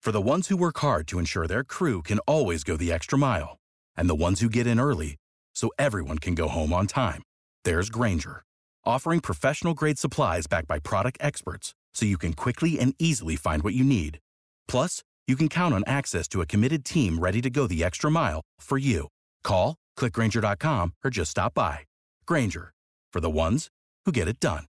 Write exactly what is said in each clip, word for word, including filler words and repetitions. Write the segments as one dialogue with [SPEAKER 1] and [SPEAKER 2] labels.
[SPEAKER 1] For the ones who work hard to ensure their crew can always go the extra mile, and the ones who get in early so everyone can go home on time, there's Grainger, offering professional-grade supplies backed by product experts so you can quickly and easily find what you need. Plus, you can count on access to a committed team ready to go the extra mile for you. Call, click Grainger dot com, or just stop by. Grainger, for the ones who get it done.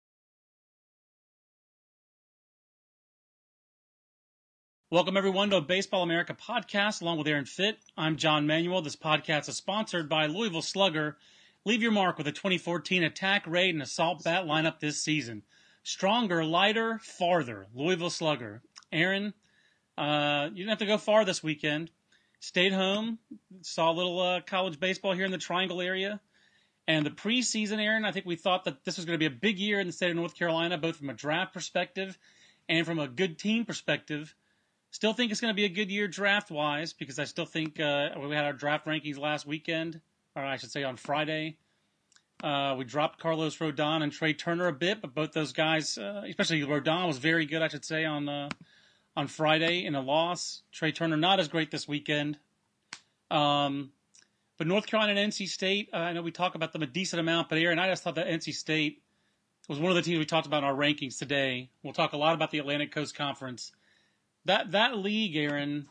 [SPEAKER 2] Welcome, everyone, to a Baseball America podcast, along with Aaron Fitt. I'm John Manuel. This podcast is sponsored by Louisville Slugger. Leave your mark with a twenty fourteen attack, raid, and assault bat lineup this season. Stronger, lighter, farther. Louisville Slugger. Aaron, uh, you didn't have to go far this weekend. Stayed home, saw a little uh, college baseball here in the Triangle area. And the preseason, Aaron, I think we thought that this was going to be a big year in the state of North Carolina, both from a draft perspective and from a good team perspective. Still think it's going to be a good year draft-wise, because I still think uh, we had our draft rankings last weekend, or I should say on Friday. Uh, we dropped Carlos Rodon and Trey Turner a bit, but both those guys, uh, especially Rodon, was very good, I should say, on uh, on Friday in a loss. Trey Turner not as great this weekend. Um, but North Carolina and N C State, uh, I know we talk about them a decent amount, but Aaron, I just thought that N C State was one of the teams we talked about in our rankings today. We'll talk a lot about the Atlantic Coast Conference. That that league, Aaron,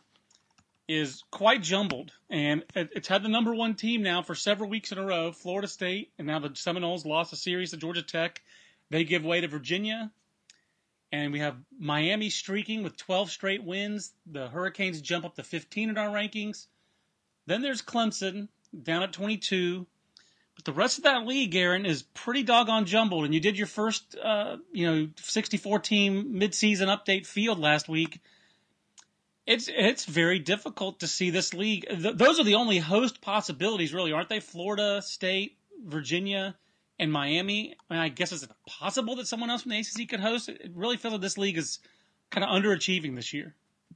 [SPEAKER 2] is quite jumbled, and it, it's had the number one team now for several weeks in a row, Florida State, and now the Seminoles lost a series to Georgia Tech. They give way to Virginia, and we have Miami streaking with twelve straight wins. The Hurricanes jump up to fifteen in our rankings. Then there's Clemson down at twenty-two. But the rest of that league, Aaron, is pretty doggone jumbled, and you did your first, uh, you know, sixty-four team midseason update field last week. It's it's very difficult to see this league. Th- those are the only host possibilities, really, aren't they? Florida State, Virginia, and Miami. I mean, I guess it's possible that someone else from the A C C could host. It really feels like this league is kind of underachieving this year.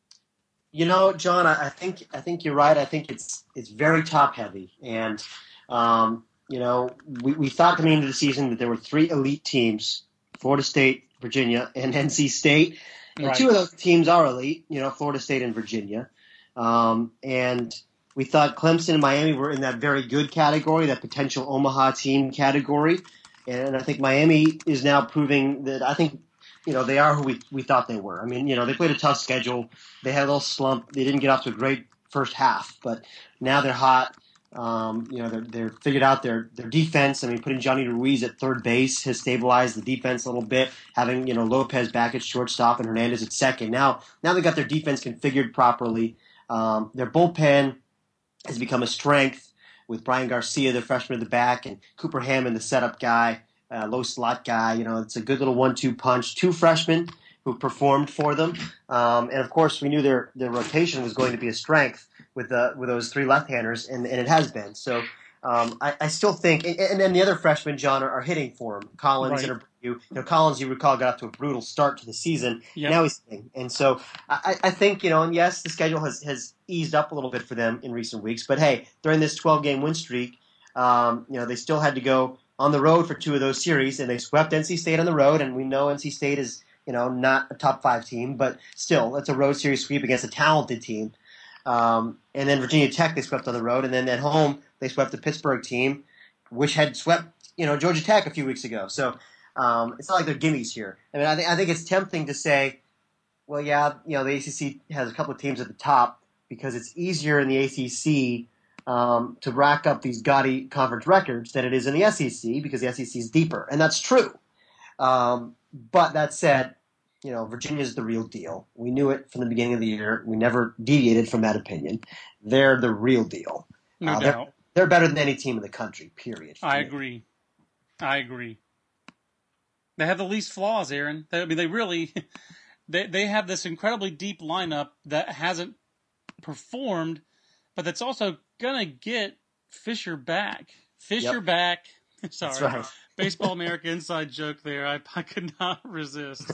[SPEAKER 3] You know, John, I, I think I think you're right. I think it's it's very top heavy, and um, you know, we, we thought coming into the season that there were three elite teams: Florida State, Virginia, and N C State. And
[SPEAKER 2] Right.
[SPEAKER 3] Two of those teams are elite, you know, Florida State and Virginia. Um, and we thought Clemson and Miami were in that very good category, that potential Omaha team category. And I think Miami is now proving that I think, you know, they are who we, we thought they were. I mean, you know, they played a tough schedule. They had a little slump. They didn't get off to a great first half, but now they're hot. Um, you know, they're, they're figured out their, their defense. I mean, putting Johnny Ruiz at third base has stabilized the defense a little bit. Having, you know, Lopez back at shortstop and Hernandez at second. Now, now they got their defense configured properly. Um, their bullpen has become a strength with Brian Garcia, the freshman at the back, and Cooper Hammond, the setup guy, uh, low slot guy. You know, it's a good little one-two punch. Two freshmen who performed for them. Um, and, of course, we knew their, their rotation was going to be a strength with uh, with those three left-handers, and, and it has been. So um, I, I still think – and then the other freshmen, John, are, are hitting for him. Collins
[SPEAKER 2] Right.
[SPEAKER 3] and – you know, Collins, you recall, got off to a brutal start to the season.
[SPEAKER 2] Yep.
[SPEAKER 3] Now he's hitting. And so I, I think, you know, and yes, the schedule has, has eased up a little bit for them in recent weeks. But, hey, during this twelve-game win streak, um, you know, they still had to go on the road for two of those series, and they swept N C State on the road, and we know N C State is, you know, not a top five team, but still, it's a road series sweep against a talented team. Um, and then Virginia Tech they swept on the road, and then at home they swept the Pittsburgh team, which had swept, you know, Georgia Tech a few weeks ago. So um, it's not like they're gimmies here. I mean, I think I think it's tempting to say, well, yeah, you know, the A C C has a couple of teams at the top because it's easier in the A C C um, to rack up these gaudy conference records than it is in the S E C because the S E C is deeper, and that's true. Um, but that said, you know, Virginia's the real deal. We knew it from the beginning of the year. We never deviated from that opinion. They're the real deal.
[SPEAKER 2] No
[SPEAKER 3] uh,
[SPEAKER 2] doubt.
[SPEAKER 3] They're, they're better than any team in the country, period.
[SPEAKER 2] I agree. I agree. They have the least flaws, Aaron. They, I mean, they really they they have this incredibly deep lineup that hasn't performed, but that's also gonna get Fisher back. Fisher
[SPEAKER 3] Yep.
[SPEAKER 2] back. Sorry,
[SPEAKER 3] That's right.
[SPEAKER 2] Baseball America inside joke there. I, I could not resist.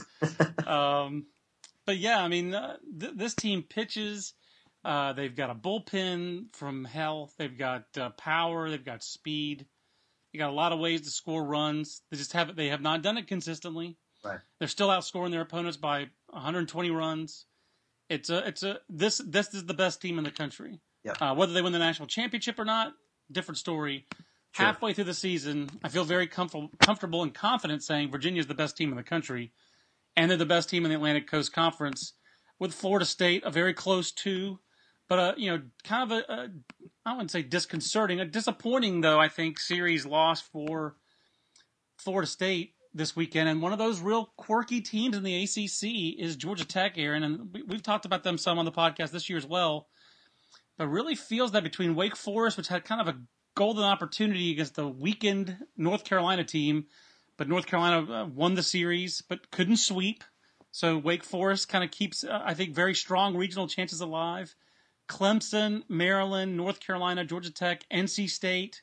[SPEAKER 2] Um, but yeah, I mean, uh, th- this team pitches. Uh, they've got a bullpen from hell. They've got uh, power. They've got speed. They got a lot of ways to score runs. They just haven't. They have not done it consistently.
[SPEAKER 3] Right.
[SPEAKER 2] They're still outscoring their opponents by one hundred twenty runs. It's a it's a this this is the best team in the country.
[SPEAKER 3] Yeah.
[SPEAKER 2] Uh, whether they win the national championship or not, different story. Sure. Halfway through the season, I feel very comfortable comfortable and confident saying Virginia is the best team in the country, and they're the best team in the Atlantic Coast Conference. With Florida State, a very close two, but a you know kind of a, a I wouldn't say disconcerting, a disappointing though I think series loss for Florida State this weekend, and one of those real quirky teams in the A C C is Georgia Tech, Aaron, and we, we've talked about them some on the podcast this year as well. But really feels that between Wake Forest, which had kind of a golden opportunity against the weakened North Carolina team, but North Carolina won the series but couldn't sweep. So Wake Forest kind of keeps, uh, I think, very strong regional chances alive. Clemson, Maryland, North Carolina, Georgia Tech, N C State,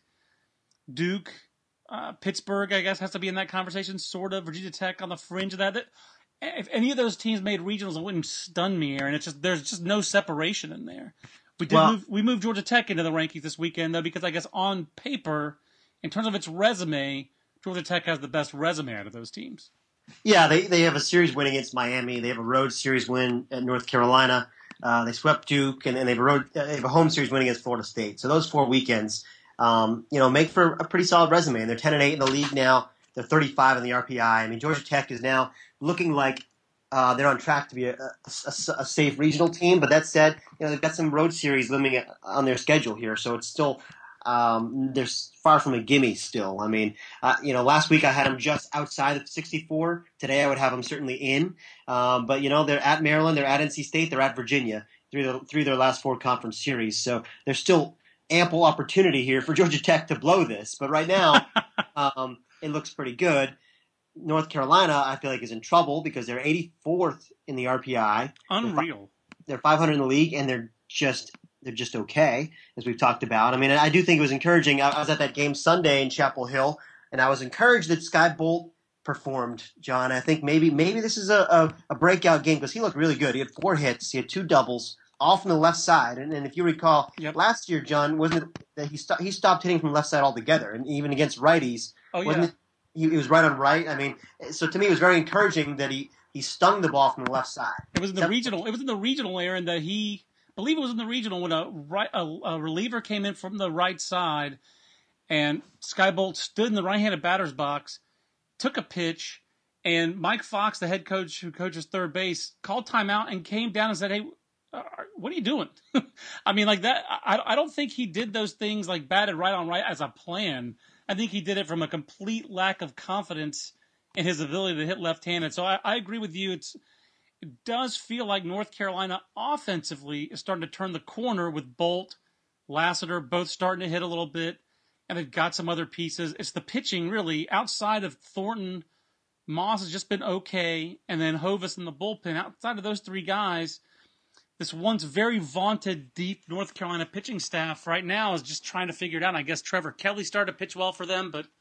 [SPEAKER 2] Duke, uh, Pittsburgh, I guess, has to be in that conversation, sort of. Virginia Tech on the fringe of that. that. If any of those teams made regionals, it wouldn't stun me, Aaron. It's just there's just no separation in there. We did
[SPEAKER 3] well,
[SPEAKER 2] move, we moved Georgia Tech into the rankings this weekend, though, because I guess on paper, in terms of its resume, Georgia Tech has the best resume out of those teams.
[SPEAKER 3] Yeah, they, they have a series win against Miami. They have a road series win at North Carolina. Uh, they swept Duke, and, and they, have a road, uh, they have a home series win against Florida State. So those four weekends, um, you know, make for a pretty solid resume. And they're ten and eight in the league now. They're thirty-five in the R P I. I mean, Georgia Tech is now looking like uh, they're on track to be a, a, a, a safe regional team. But that said, you know, they've got some road series limiting on their schedule here, so it's still. Um, they're far from a gimme still. I mean, uh, you know, last week I had them just outside of sixty-four. Today I would have them certainly in. Um, but, you know, they're at Maryland, they're at N C State, they're at Virginia through, the, through their last four conference series. So there's still ample opportunity here for Georgia Tech to blow this. But right now, um, it looks pretty good. North Carolina, I feel like, is in trouble because they're eighty-fourth in the R P I.
[SPEAKER 2] Unreal.
[SPEAKER 3] They're five hundred in the league, and they're just – they're just okay, as we've talked about. I mean, I do think it was encouraging. I was at that game Sunday in Chapel Hill, and I was encouraged that Sky Bolt performed, John. I think maybe maybe this is a, a, a breakout game because he looked really good. He had four hits. He had two doubles, all from the left side. And, and if you recall,
[SPEAKER 2] yep.
[SPEAKER 3] last year, John, wasn't it that he, sto- he stopped hitting from the left side altogether, and even against righties.
[SPEAKER 2] Oh,
[SPEAKER 3] wasn't
[SPEAKER 2] yeah.
[SPEAKER 3] it, he, he was right on right. I mean, so to me it was very encouraging that he, he stung the ball from the left side.
[SPEAKER 2] It was in the
[SPEAKER 3] Except,
[SPEAKER 2] regional. It was in the regional, Aaron, that he – I believe it was in the regional when a, right, a, a reliever came in from the right side, and Sky Bolt stood in the right-handed batter's box, took a pitch, and Mike Fox, the head coach who coaches third base, called timeout and came down and said, "Hey, uh, what are you doing?" I mean, like that. I, I don't think he did those things like batted right on right as a plan. I think he did it from a complete lack of confidence in his ability to hit left-handed. So I, I agree with you. It's It does feel like North Carolina offensively is starting to turn the corner with Bolt, Lassiter, both starting to hit a little bit, and they've got some other pieces. It's the pitching, really. Outside of Thornton, Moss has just been okay, and then Hovis in the bullpen. Outside of those three guys, this once very vaunted, deep North Carolina pitching staff right now is just trying to figure it out. I guess Trevor Kelly started to pitch well for them, but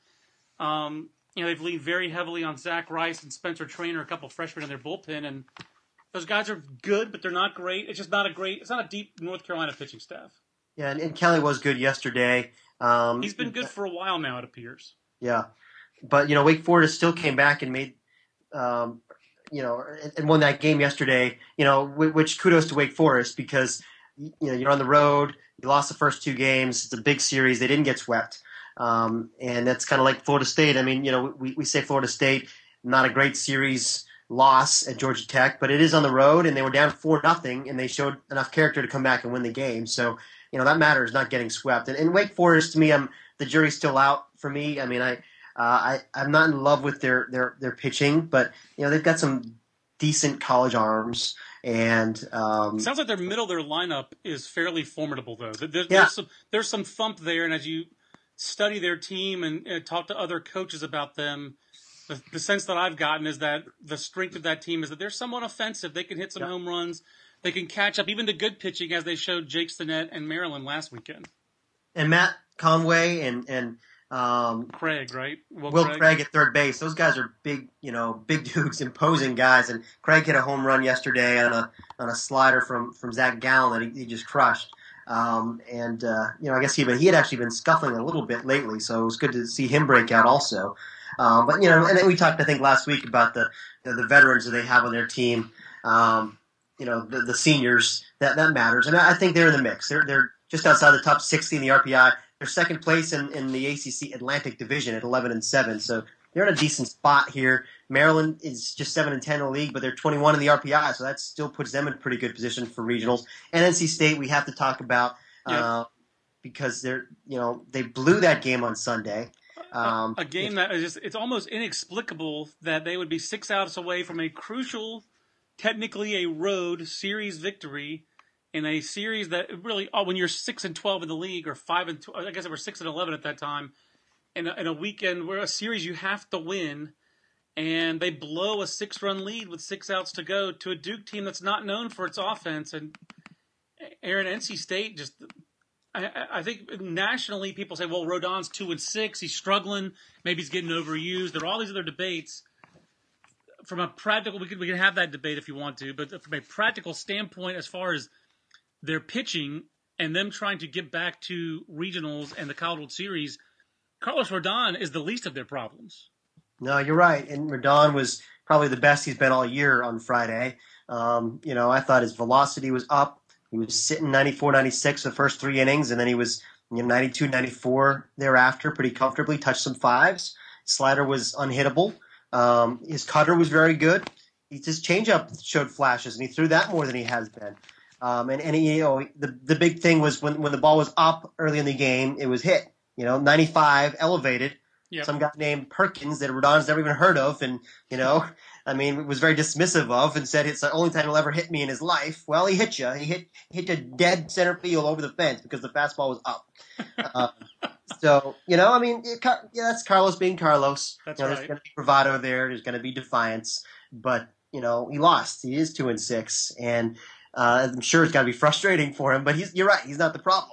[SPEAKER 2] um, you know they've leaned very heavily on Zach Rice and Spencer Traynor, a couple freshmen in their bullpen, and those guys are good, but they're not great. It's just not a great – it's not a deep North Carolina pitching staff.
[SPEAKER 3] Yeah, and, and Kelly was good yesterday. Um,
[SPEAKER 2] He's been good for a while now, it appears. Yeah.
[SPEAKER 3] But, you know, Wake Forest still came back and made um, – you know, and won that game yesterday, you know, which kudos to Wake Forest because, you know, you're on the road. You lost the first two games. It's a big series. They didn't get swept. Um, and that's kind of like Florida State. I mean, you know, we, we say Florida State, not a great series loss at Georgia Tech, but it is on the road, and they were down four nothing, and they showed enough character to come back and win the game. So, you know, that matters, not getting swept. And, and Wake Forest, to me, I'm the jury's still out for me. I mean, I, uh, I I'm not in love with their, their their pitching, but you know, they've got some decent college arms, and um,
[SPEAKER 2] sounds like their middle of their lineup is fairly formidable, though. There,
[SPEAKER 3] yeah.
[SPEAKER 2] There's some there's some thump there, and as you study their team and, and talk to other coaches about them. The, the sense that I've gotten is that the strength of that team is that they're somewhat offensive. They can hit some
[SPEAKER 3] yep.
[SPEAKER 2] home runs. They can catch up even to good pitching, as they showed Jake Stinnett and Maryland last weekend.
[SPEAKER 3] And Matt Conway and and um,
[SPEAKER 2] Craig, right?
[SPEAKER 3] Will, Will Craig. Craig at third base. Those guys are big, you know, big dudes, imposing guys. And Craig hit a home run yesterday on a on a slider from, from Zach Gallen that he, he just crushed. Um, and uh, you know, I guess he he had actually been scuffling a little bit lately, so it was good to see him break out also. Um, but, you know, and then we talked, I think, last week about the the, the veterans that they have on their team. Um, you know, the, the seniors, that, that matters. And I think they're in the mix. They're they're just outside the top sixty in the R P I. They're second place in, in the A C C Atlantic Division at eleven and seven. So they're in a decent spot here. Maryland is just seven and ten in the league, but they're twenty-one in the R P I, so that still puts them in a pretty good position for regionals. And N C State, we have to talk about uh, because they're you know they blew that game on Sunday.
[SPEAKER 2] Um, a, a game that is just, it's almost inexplicable that they would be six outs away from a crucial, technically a road series victory in a series that really, oh, when you're six and twelve in the league, or five and tw- I guess they were six and eleven at that time, in a, in a weekend where a series you have to win, and they blow a six-run lead with six outs to go to a Duke team that's not known for its offense. And Aaron, N C State just. I, I think nationally people say, well, Rodon's two and six. He's struggling. Maybe he's getting overused. There are all these other debates. From a practical, we can we can have that debate if you want to, but from a practical standpoint, as far as their pitching and them trying to get back to regionals and the College World Series, Carlos Rodon is the least of their problems.
[SPEAKER 3] No, you're right. And Rodon was probably the best he's been all year on Friday. Um, you know, I thought his velocity was up. He was sitting ninety-four, ninety-six the first three innings, and then he was you know, ninety-two, ninety-four thereafter pretty comfortably, touched some fives. Slider was unhittable. Um, his cutter was very good. His changeup showed flashes, and he threw that more than he has been. Um, and, and he, you know, the, the big thing was when, when the ball was up early in the game, it was hit. You know, ninety-five, elevated. Yep. Some guy named Perkins that Rodon's never even heard of, and, you know, I mean, was very dismissive of and said it's the only time he'll ever hit me in his life. Well, he hit you. He hit hit you dead center field over the fence because the fastball was up. uh, so, you know, I mean, it, yeah, that's Carlos being Carlos.
[SPEAKER 2] That's
[SPEAKER 3] you know,
[SPEAKER 2] right.
[SPEAKER 3] There's going to be bravado there. There's going to be defiance. But, you know, he lost. He is two and six. And uh, I'm sure it's got to be frustrating for him. But he's you're right. He's not the problem.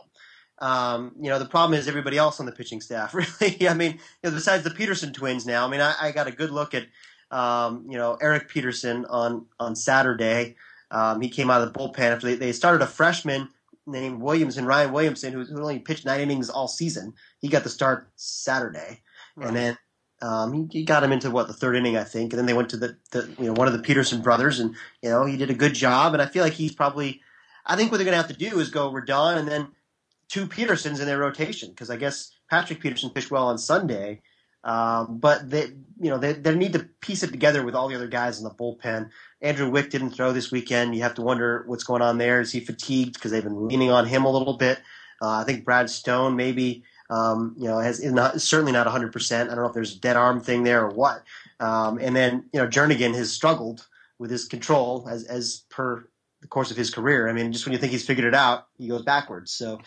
[SPEAKER 3] Um, you know, the problem is everybody else on the pitching staff, really. I mean, you know, besides the Peterson twins now, I mean, I, I got a good look at, um, you know, Eric Peterson on, on Saturday. Um, he came out of the bullpen after they, they started a freshman named Williamson, Ryan Williamson, who, who only pitched nine innings all season. He got the start Saturday. Right. And then um, he, he got him into, what, the third inning, I think. And then they went to the, the, you know, one of the Peterson brothers, and, you know, he did a good job. And I feel like he's probably – I think what they're going to have to do is go Rodon and then – two Petersons in their rotation, because I guess Patrick Peterson pitched well on Sunday, um, but they, you know, they, they need to piece it together with all the other guys in the bullpen. Andrew Wick didn't throw this weekend. You have to wonder what's going on there. Is he fatigued because they've been leaning on him a little bit? Uh, I think Brad Stone maybe, um, you know, has is not certainly not one hundred percent. I don't know if there's a dead arm thing there or what. Um, and then you know, Jernigan has struggled with his control as as per the course of his career. I mean, just when you think he's figured it out, he goes backwards. So.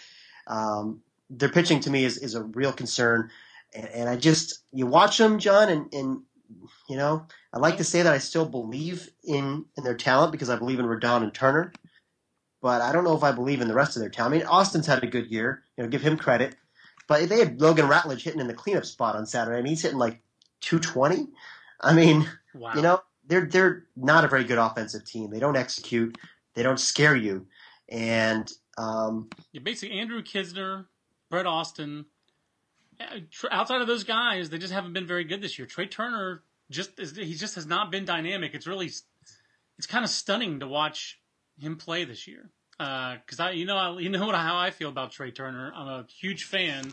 [SPEAKER 3] Um, their pitching to me is, is a real concern. And, and I just, you watch them, John, and, and, you know, I like to say that I still believe in, in their talent because I believe in Rodon and Turner, but I don't know if I believe in the rest of their talent. I mean, Austin's had a good year, you know, give him credit, but they had Logan Ratledge hitting in the cleanup spot on Saturday. I mean, he's hitting like two twenty. I mean, wow. You know, they're, they're not a very good offensive team. They don't execute. They don't scare you. And, Um,
[SPEAKER 2] yeah, basically Andrew Kisner, Brett Austin. Outside of those guys, they just haven't been very good this year. Trey Turner just is, he just has not been dynamic. It's really it's kind of stunning to watch him play this year. Because uh, I, you know, I, you know what, how I feel about Trey Turner. I'm a huge fan,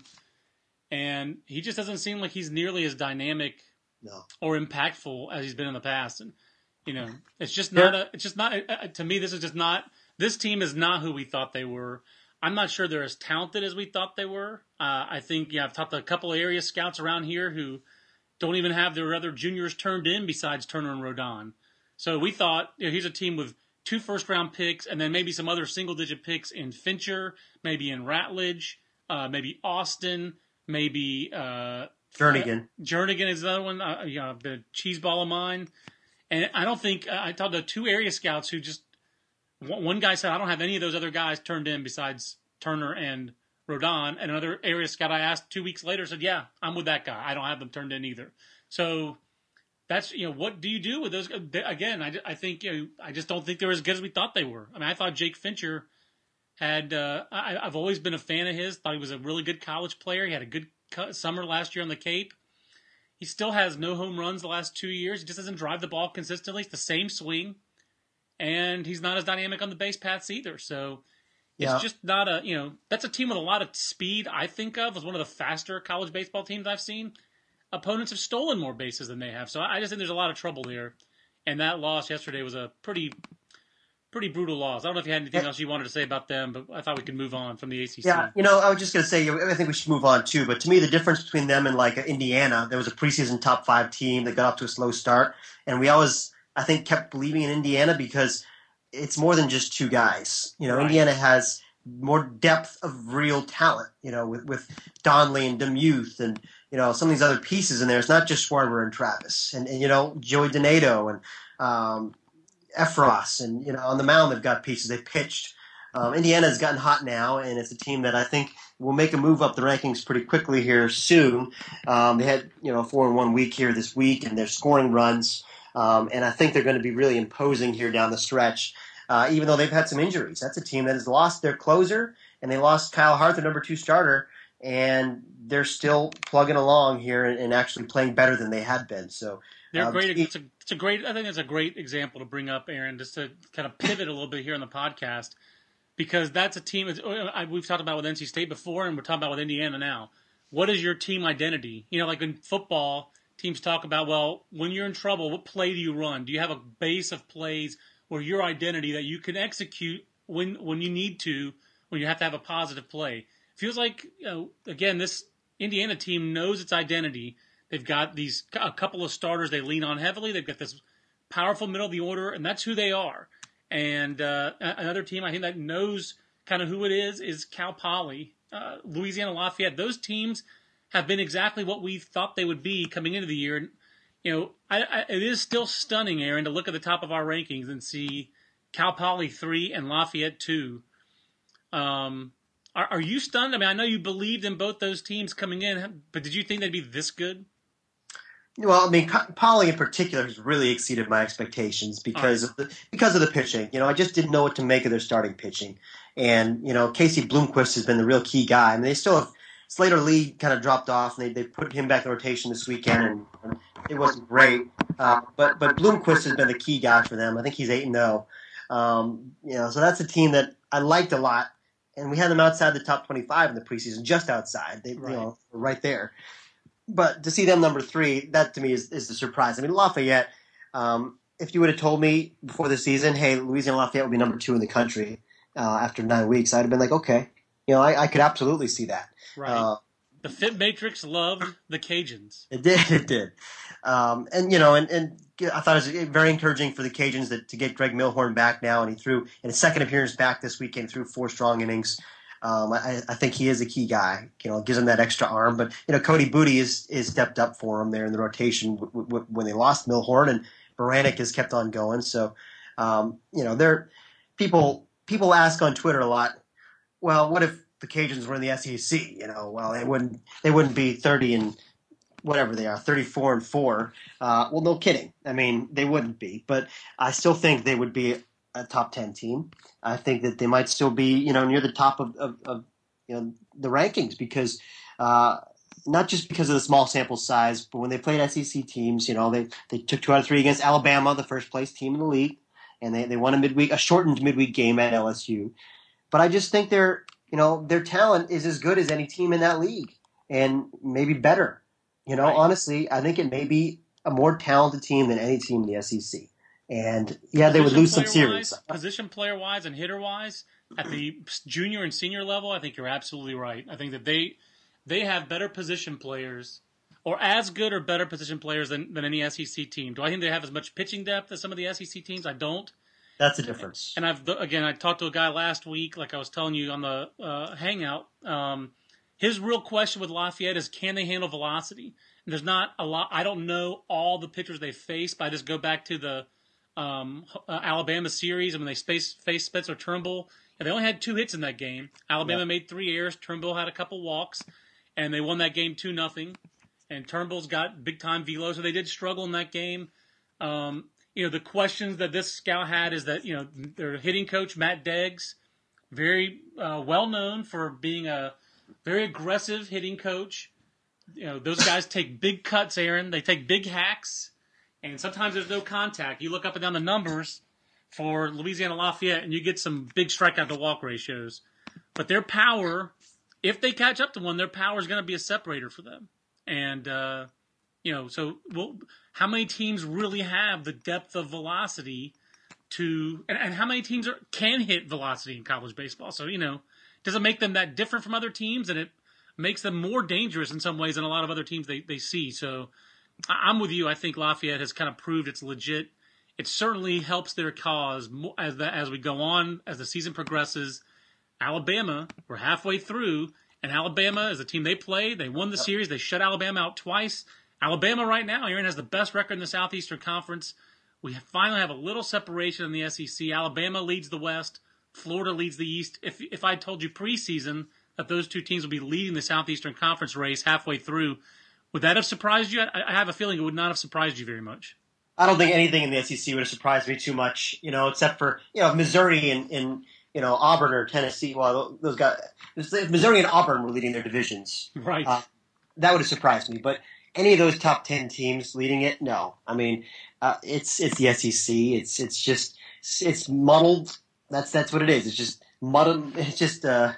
[SPEAKER 2] and he just doesn't seem like he's nearly as dynamic
[SPEAKER 3] no.
[SPEAKER 2] or impactful as he's been in the past. And you know, it's just not a. It's just not to me. This is just not. This team is not who we thought they were. I'm not sure they're as talented as we thought they were. Uh, I think, yeah, I've talked to a couple of area scouts around here who don't even have their other juniors turned in besides Turner and Rodon. So we thought, you know, here's a team with two first-round picks and then maybe some other single-digit picks in Fincher, maybe in Ratledge, uh, maybe Austin, maybe uh,
[SPEAKER 3] Jernigan.
[SPEAKER 2] Uh, Jernigan is another one, uh, you know, the cheese ball of mine. And I don't think uh, – I talked to two area scouts who just – one guy said, I don't have any of those other guys turned in besides Turner and Rodon. And another area scout I asked two weeks later said, yeah, I'm with that guy. I don't have them turned in either. So that's, you know, what do you do with those? Again, I, I think, you know, I just don't think they're as good as we thought they were. I mean, I thought Jake Fincher had, uh, I, I've always been a fan of his, thought he was a really good college player. He had a good summer last year on the Cape. He still has no home runs the last two years. He just doesn't drive the ball consistently. It's the same swing. and he's not as dynamic on the base paths either. So it's
[SPEAKER 3] Yeah.
[SPEAKER 2] just not a, you know, that's a team with a lot of speed, I think of as one of the faster college baseball teams I've seen. Opponents have stolen more bases than they have. So I just think there's a lot of trouble there. And that loss yesterday was a pretty pretty brutal loss. I don't know if you had anything else you wanted to say about them, but I thought we could move on from the A C C.
[SPEAKER 3] Yeah, you know, I was just going to say, I think we should move on too. But to me, the difference between them and like Indiana, there was a preseason top five team that got off to a slow start, and we always, I think, kept believing in Indiana because it's more than just two guys. You know,
[SPEAKER 2] Right.
[SPEAKER 3] Indiana has more depth of real talent. You know, with with Donley and Demuth and you know some of these other pieces in there. It's not just Schwarber and Travis and, and you know Joey Donato and um, Efros and you know on the mound they've got pieces. They pitched. Um, Indiana's gotten hot now, and it's a team that I think will make a move up the rankings pretty quickly here soon. Um, they had you know a four in one week here this week, and they're scoring runs, um, and I think they're going to be really imposing here down the stretch. Uh, even though they've had some injuries, that's a team that has lost their closer, and they lost Kyle Hart, their number two starter, and they're still plugging along here and, and actually playing better than they had been. So
[SPEAKER 2] They're
[SPEAKER 3] um,
[SPEAKER 2] great. It's a, it's a great. I think it's a great example to bring up, Aaron, just to kind of pivot a little bit here on the podcast, because that's a team. We've talked about with N C State before, and we're talking about with Indiana now. What is your team identity? You know, like in football, teams talk about, well, when you're in trouble, what play do you run? Do you have a base of plays or your identity that you can execute when when you need to, when you have to have a positive play? Feels like, you know, again, this Indiana team knows its identity. They've got these a couple of starters they lean on heavily. They've got this powerful middle of the order, and that's who they are. And uh, another team I think that knows kind of who it is is Cal Poly, uh, Louisiana Lafayette. Those teams have been exactly what we thought they would be coming into the year. You know, I, I, it is still stunning, Aaron, to look at the top of our rankings and see Cal Poly three and Lafayette two. Um, are, are you stunned? I mean, I know you believed in both those teams coming in, but did you think they'd be this good?
[SPEAKER 3] Well, I mean, Poly in particular has really exceeded my expectations because
[SPEAKER 2] Right.
[SPEAKER 3] of the because of the pitching. You know, I just didn't know what to make of their starting pitching, and you know, Casey Bloomquist has been the real key guy. I mean, they still have Slater Lee kind of dropped off, and they they put him back in rotation this weekend, and, and it wasn't great. Uh, but but Bloomquist has been the key guy for them. I think he's eight and zero. Um, you know, so that's a team that I liked a lot, and we had them outside the top twenty-five in the preseason, just outside. They
[SPEAKER 2] Right.
[SPEAKER 3] you know right there. But to see them number three, that to me is, is the surprise. I mean, Lafayette, um, if you would have told me before the season, hey, Louisiana Lafayette will be number two in the country uh, after nine weeks, I'd have been like, okay. You know, I, I could absolutely see that.
[SPEAKER 2] Right.
[SPEAKER 3] Uh,
[SPEAKER 2] The Fit Matrix loved the Cajuns.
[SPEAKER 3] it did, it did. Um, and, you know, and, and I thought it was very encouraging for the Cajuns that, to get Greg Milhorn back now, and he threw, in his second appearance back this weekend, threw four strong innings. Um, I, I think he is a key guy. You know, gives him that extra arm. But you know, Cody Booty is is stepped up for him there in the rotation w- w- when they lost Milhorn, and Baranek has kept on going. So, um, you know, they're people people ask on Twitter a lot. Well, what if the Cajuns were in the S E C? You know, well, they wouldn't they wouldn't be thirty and whatever they are, thirty-four and four. Uh, well, no kidding. I mean, they wouldn't be, but I still think they would be a top ten team. I think that they might still be, you know, near the top of, of, of you know, the rankings because uh, not just because of the small sample size, but when they played S E C teams, you know, they, they took two out of three against Alabama, the first place team in the league, and they, they won a midweek, a shortened midweek game at L S U. But I just think their, you know, their talent is as good as any team in that league, and maybe better. You know,
[SPEAKER 2] Right.
[SPEAKER 3] honestly, I think it may be a more talented team than any team in the S E C. And yeah, they would
[SPEAKER 2] Position
[SPEAKER 3] lose some
[SPEAKER 2] player-wise-
[SPEAKER 3] series.
[SPEAKER 2] Position player wise and hitter wise, at the junior and senior level, I think you're absolutely right. I think that they they have better position players, or as good or better position players than, than any S E C team. Do I think they have as much pitching depth as some of the S E C teams? I don't.
[SPEAKER 3] That's the difference.
[SPEAKER 2] And I've again, I talked to a guy last week, like I was telling you on the uh, hangout. Um, his real question with Lafayette is, can they handle velocity? And there's not a lot. I don't know all the pitchers they face, but I just go back to the um, uh, Alabama series, and when they face, face Spencer Turnbull, and they only had two hits in that game. Alabama
[SPEAKER 3] Yeah.
[SPEAKER 2] made three errors. Turnbull had a couple walks, and they won that game two nothing. And Turnbull's got big time velo, so they did struggle in that game. Um, you know, the questions that this scout had is that, you know, their hitting coach, Matt Deggs, very uh, well known for being a very aggressive hitting coach. You know, those guys take big cuts, Aaron. They take big hacks, and sometimes there's no contact. You look up and down the numbers. for Louisiana Lafayette, and you get some big strikeout to walk ratios. But their power, if they catch up to one, their power is going to be a separator for them. And, uh, you know, so well, how many teams really have the depth of velocity to, and, and how many teams are, can hit velocity in college baseball? So, you know, does it make them that different from other teams? And it makes them more dangerous in some ways than a lot of other teams they, they see. So I'm with you. I think Lafayette has kind of proved it's legit. It certainly helps their cause as the, as we go on, as the season progresses. Alabama, we're halfway through, and Alabama is a team they play. They won the yep. series. They shut Alabama out twice. Alabama right now, Aaron, has the best record in the Southeastern Conference. We finally have a little separation in the S E C. Alabama leads the West. Florida leads the East. If if I told you preseason that those two teams would be leading the Southeastern Conference race halfway through, would that have surprised you? I, I have a feeling it would not have surprised you very much.
[SPEAKER 3] I don't think anything in the S E C would have surprised me too much, you know, except for, you know, Missouri and, and you know, Auburn or Tennessee. Well, those guys, Missouri and Auburn were leading their divisions.
[SPEAKER 2] Right.
[SPEAKER 3] Uh, that would have surprised me. But any of those top ten teams leading it, no. I mean, uh, it's it's the S E C. It's it's just it's muddled. That's that's what it is. It's just muddled. It's just uh,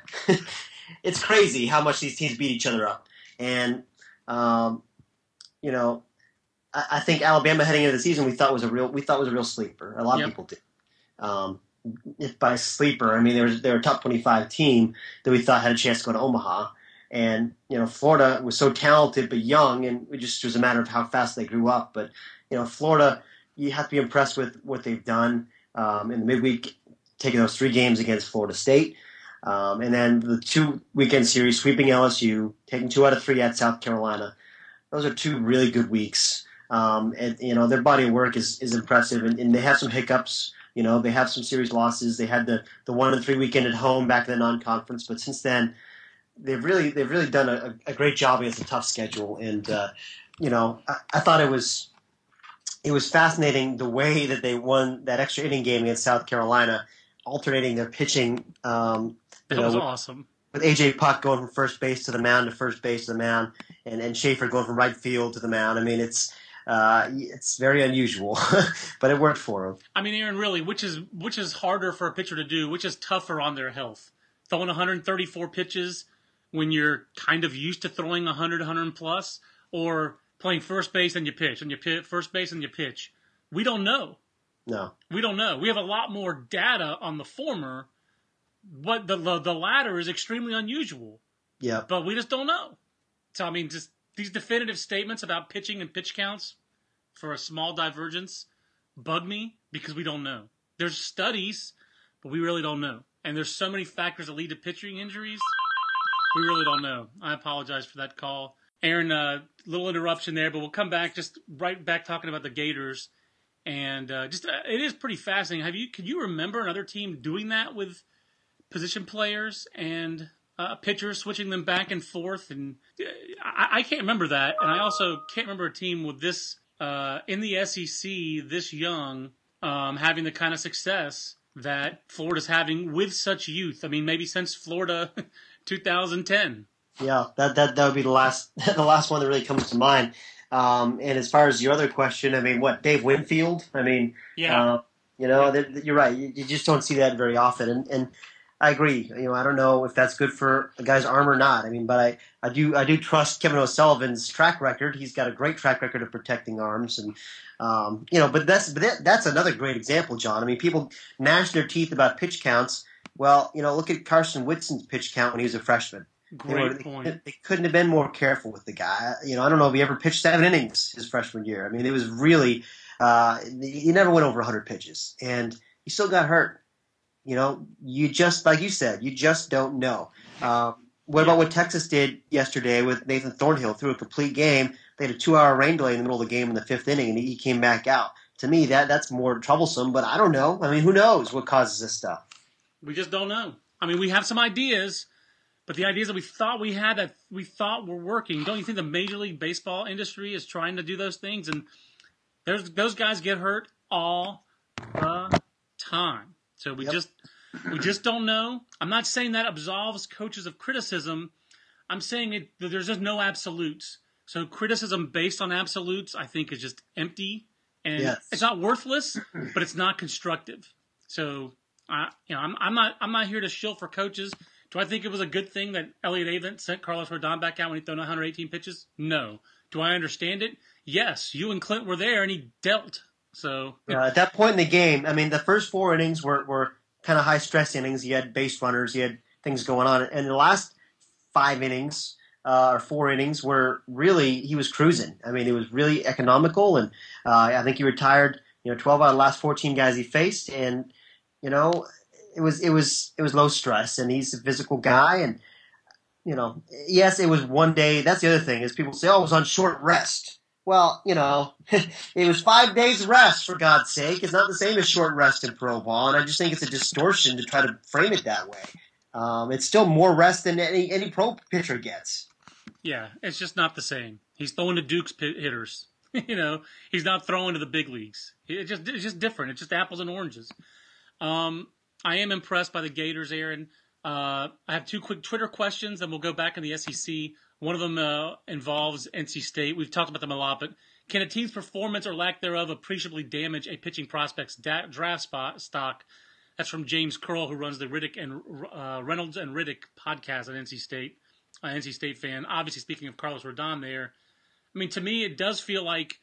[SPEAKER 3] it's crazy how much these teams beat each other up. And um, you know, I, I think Alabama heading into the season we thought was a real we thought was a real sleeper. A lot
[SPEAKER 2] yep.
[SPEAKER 3] of people did. Um, if by sleeper, I mean they were they were a top twenty-five team that we thought had a chance to go to Omaha. And, you know, Florida was so talented but young, and it just was a matter of how fast they grew up. But, you know, Florida, you have to be impressed with what they've done um, in the midweek, taking those three games against Florida State. Um, and then the two weekend series, sweeping L S U, taking two out of three at South Carolina. Those are two really good weeks. Um, and, you know, their body of work is, is impressive, and, and they have some hiccups. You know, they have some series losses. They had the, the one and three weekend at home back in the non-conference, but since then, They've really, they've really done a, a great job against a tough schedule, and uh, you know, I, I thought it was, it was fascinating the way that they won that extra inning game against South Carolina, alternating their pitching. Um,
[SPEAKER 2] that
[SPEAKER 3] know,
[SPEAKER 2] was
[SPEAKER 3] with,
[SPEAKER 2] awesome.
[SPEAKER 3] With A J Puck going from first base to the mound to first base to the mound, and and Schaefer going from right field to the mound. I mean, it's uh, it's very unusual, but it worked for him.
[SPEAKER 2] I mean, Aaron, really, which is which is harder for a pitcher to do? Which is tougher on their health? Throwing one hundred thirty-four pitches when you're kind of used to throwing one hundred, one hundred plus, or playing first base and you pitch, and you pitch first base and you pitch. We don't know.
[SPEAKER 3] No.
[SPEAKER 2] We don't know. We have a lot more data on the former, but the the, the latter is extremely unusual.
[SPEAKER 3] Yeah.
[SPEAKER 2] But we just don't know. So, I mean, just these definitive statements about pitching and pitch counts for a small divergence bug me because we don't know. There's studies, but we really don't know. And there's so many factors that lead to pitching injuries. We really don't know. I apologize for that call. Aaron, a uh, little interruption there, but we'll come back, just right back talking about the Gators. And uh, just uh, it is pretty fascinating. Have you? Can you remember another team doing that with position players and uh, pitchers, switching them back and forth? And uh, I, I can't remember that. And I also can't remember a team with this, uh, in the S E C, this young, um, having the kind of success that Florida's having with such youth. I mean, maybe since Florida two thousand ten.
[SPEAKER 3] Yeah, that that that would be the last the last one that really comes to mind. Um, and as far as your other question, I mean, what Dave Winfield? I mean,
[SPEAKER 2] yeah,
[SPEAKER 3] uh, you know, yeah. you're right. You, you just don't see that very often, and and I agree. You know, I don't know if that's good for a guy's arm or not. I mean, but I, I do I do trust Kevin O'Sullivan's track record. He's got a great track record of protecting arms, and um, you know, but that's but that, that's another great example, John. I mean, people gnash their teeth about pitch counts. Well, you know, look at Carson Whitson's pitch count when he was a freshman.
[SPEAKER 2] Great
[SPEAKER 3] they, were,
[SPEAKER 2] point.
[SPEAKER 3] They, they couldn't have been more careful with the guy. You know, I don't know if he ever pitched seven innings his freshman year. I mean, it was really uh, he never went over one hundred pitches, and he still got hurt. You know, you just like you said, you just don't know. Um, what about what Texas did yesterday with Nathan Thornhill through a complete game? They had a two-hour rain delay in the middle of the game in the fifth inning, and he came back out. To me, that that's more troublesome. But I don't know. I mean, who knows what causes this stuff?
[SPEAKER 2] We just don't know. I mean, we have some ideas. But the ideas that we thought we had, that we thought were working, don't you think the Major League Baseball industry is trying to do those things? And there's those guys get hurt all the time. So we yep. just we just don't know. I'm not saying that absolves coaches of criticism. I'm saying it, that there's just no absolutes. So criticism based on absolutes, I think, is just empty. And
[SPEAKER 3] yes.
[SPEAKER 2] it's not worthless, but it's not constructive. So, I, you know, I'm, I'm not I'm not here to shill for coaches. Do I think it was a good thing that Elliott Avent sent Carlos Rodon back out when he threw one hundred eighteen pitches? No. Do I understand it? Yes. You and Clint were there, and he dealt. So
[SPEAKER 3] yeah, at that point in the game, I mean, the first four innings were, were kind of high stress innings. You had base runners, you had things going on, and the last five innings uh, or four innings were really he was cruising. I mean, it was really economical, and uh, I think he retired. You know, twelve out of the last fourteen guys he faced, and you know, it was it was it was low stress, and he's a physical guy, and you know, yes, it was one day. That's the other thing is people say, "Oh, it was on short rest." Well, you know, it was five days rest, for God's sake. It's not the same as short rest in pro ball, and I just think it's a distortion to try to frame it that way. Um, it's still more rest than any, any pro pitcher gets.
[SPEAKER 2] Yeah, it's just not the same. He's throwing to Duke's hitters. You know, he's not throwing to the big leagues. It's just, it's just different. It's just apples and oranges. Um, I am impressed by the Gators, Aaron. Uh, I have two quick Twitter questions, and we'll go back in the S E C. One of them uh, involves N C State. We've talked about them a lot, but can a team's performance or lack thereof appreciably damage a pitching prospect's da- draft spot stock? That's from James Curl, who runs the Riddick and uh, Reynolds and Riddick podcast at N C State. Uh, N C State fan. Obviously, speaking of Carlos Rodon there, I mean, to me, it does feel like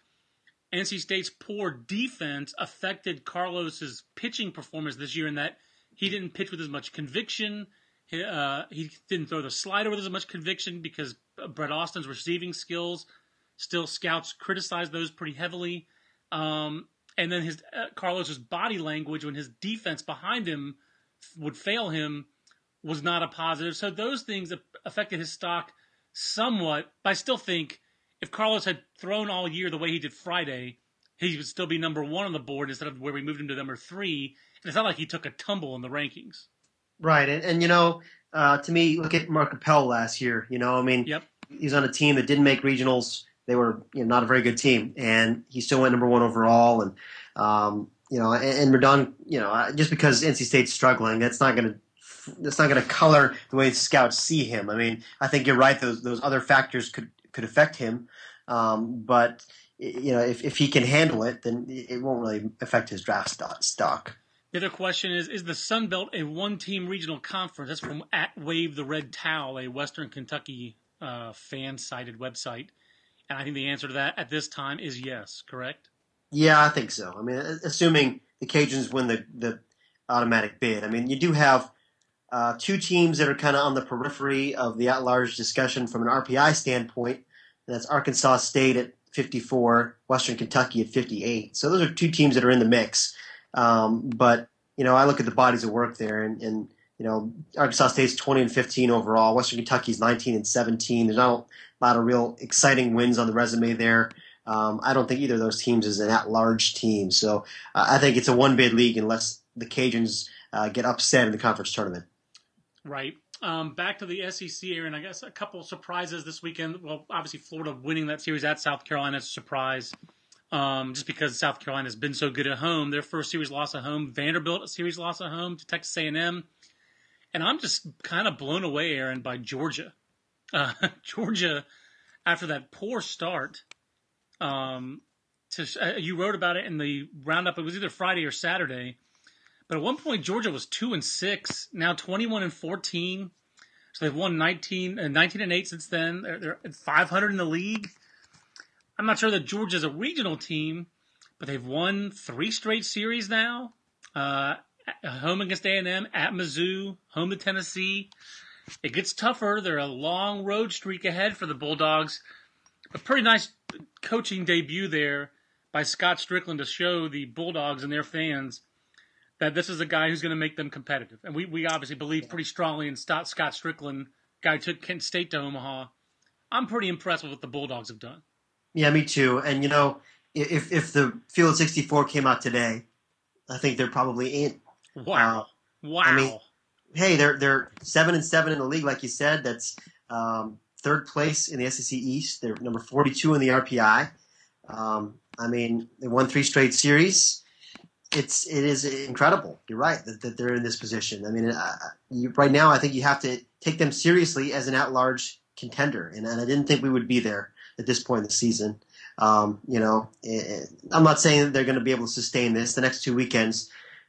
[SPEAKER 2] N C State's poor defense affected Carlos's pitching performance this year in that he didn't pitch with as much conviction. He, uh, he didn't throw the slider with as much conviction because Brett Austin's receiving skills, still scouts criticize those pretty heavily. Um, and then his uh, Carlos's body language when his defense behind him would fail him was not a positive. So those things affected his stock somewhat. But I still think if Carlos had thrown all year the way he did Friday, he would still be number one on the board instead of where we moved him to number three. And it's not like he took a tumble in the rankings.
[SPEAKER 3] Right, and, and you know, uh, to me, look at Mark Appel last year. You know, I mean,
[SPEAKER 2] yep.
[SPEAKER 3] He's on a team that didn't make regionals. They were, you know, not a very good team, and he still went number one overall. And um, you know, and, and Rodon, you know, just because N C State's struggling, that's not going to that's not going to color the way scouts see him. I mean, I think you're right; those those other factors could could affect him, um, but you know, if if he can handle it, then it won't really affect his draft stock.
[SPEAKER 2] The other question is, is the Sun Belt a one-team regional conference? That's from at Wave the Red Towel, a Western Kentucky uh, fan-sided website. And I think the answer to that at this time is yes, correct?
[SPEAKER 3] Yeah, I think so. I mean, assuming the Cajuns win the, the automatic bid. I mean, you do have uh, two teams that are kind of on the periphery of the at-large discussion from an R P I standpoint. And that's Arkansas State at fifty-four, Western Kentucky at fifty-eight. So those are two teams that are in the mix. Um, but, you know, I look at the bodies of work there, and, and you know, Arkansas State's twenty and fifteen overall. Western Kentucky's nineteen and seventeen. There's not a lot of real exciting wins on the resume there. Um, I don't think either of those teams is an at-large team. So uh, I think it's a one-bid league unless the Cajuns uh, get upset in the conference tournament.
[SPEAKER 2] Right. Um, back to the S E C, Aaron. I guess a couple of surprises this weekend. Well, obviously Florida winning that series at South Carolina is a surprise. Um, just because South Carolina has been so good at home. Their first series loss at home. Vanderbilt, a series loss at home to Texas A and M. And I'm just kind of blown away, Aaron, by Georgia. Uh, Georgia, after that poor start, um, to, uh, you wrote about it in the roundup. It was either Friday or Saturday. But at one point, Georgia was two and six, now twenty-one and fourteen. So they've won nineteen, uh, nineteen and eight since then. They're, they're at five hundred in the league. I'm not sure that Georgia's a regional team, but they've won three straight series now. Uh, home against A and M, at Mizzou, home to Tennessee. It gets tougher. They're a long road streak ahead for the Bulldogs. A pretty nice coaching debut there by Scott Strickland to show the Bulldogs and their fans that this is a guy who's going to make them competitive. And we, we obviously believe pretty strongly in Scott Strickland, guy who took Kent State to Omaha. I'm pretty impressed with what the Bulldogs have done.
[SPEAKER 3] Yeah, me too. And, you know, if if the Field of sixty-four came out today, I think they're probably in.
[SPEAKER 2] Wow. Uh, wow.
[SPEAKER 3] I mean, hey, they're they're seven and seven in the league, like you said. That's um, third place in the S E C East. They're number forty-two in the R P I. Um, I mean, they won three straight series. It's it is incredible. You're right that, that they're in this position. I mean, uh, you, right now, I think you have to take them seriously as an at-large contender, and, and I didn't think we would be there at this point in the season. Um, you know, it, I'm not saying that they're going to be able to sustain this. The next two weekends,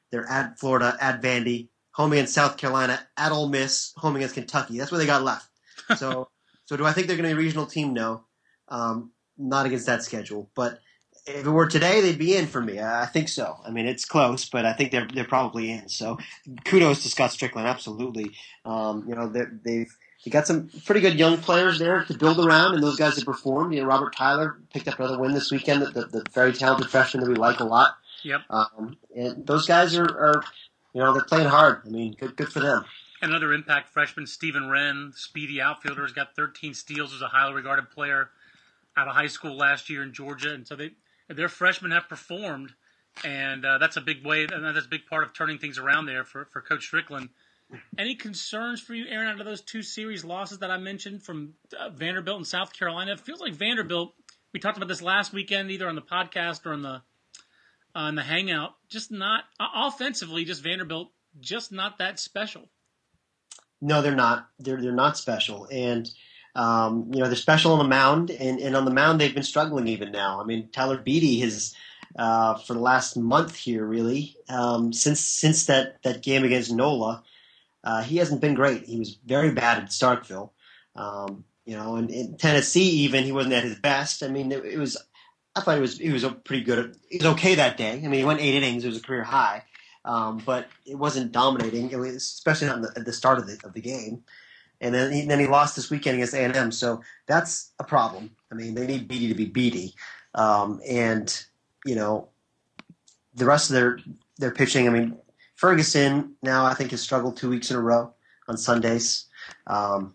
[SPEAKER 3] they're at Florida, at Vandy, home against South Carolina, at Ole Miss, home against Kentucky. That's what they got left. So, so do I think they're going to be a regional team? No, um, not against that schedule. But if it were today, they'd be in for me. I think so. I mean, it's close, but I think they're they're probably in. So, kudos to Scott Strickland. Absolutely. Um, you know, they've they got some pretty good young players there to build around, and those guys have performed. You know, Robert Tyler picked up another win this weekend. The, the, the very talented freshman that we like a lot.
[SPEAKER 2] Yep.
[SPEAKER 3] Um, and those guys are, are, you know, they're playing hard. I mean, good good for them.
[SPEAKER 2] Another impact freshman, Stephen Wren, speedy outfielder, has got thirteen steals. Was a highly regarded player out of high school last year in Georgia, and so they their freshmen have performed, and uh, that's a big way. And that's a big part of turning things around there for, for Coach Strickland. Any concerns for you, Aaron, out of those two series losses that I mentioned from uh, Vanderbilt and South Carolina? It feels like Vanderbilt. We talked about this last weekend, either on the podcast or on the on the Hangout. Just not uh, offensively, just Vanderbilt, just not that special.
[SPEAKER 3] No, they're not. They're they're not special, and um, you know they're special on the mound, and, and on the mound they've been struggling even now. I mean, Tyler Beatty has uh, for the last month here, really, um, since since that, that game against Nola, uh, he hasn't been great. He was very bad at Starkville, um, you know, and in Tennessee even he wasn't at his best. I mean, it, it was. I thought he was he was a pretty good. He was okay that day. I mean, he went eight innings. It was a career high. Um, but it wasn't dominating, it was, especially not the, at the start of the of the game. And then he, then he lost this weekend against A and M, so that's a problem. I mean, they need Beatty to be Beatty, um, and you know, the rest of their their pitching. I mean, Ferguson now I think has struggled two weeks in a row on Sundays, um,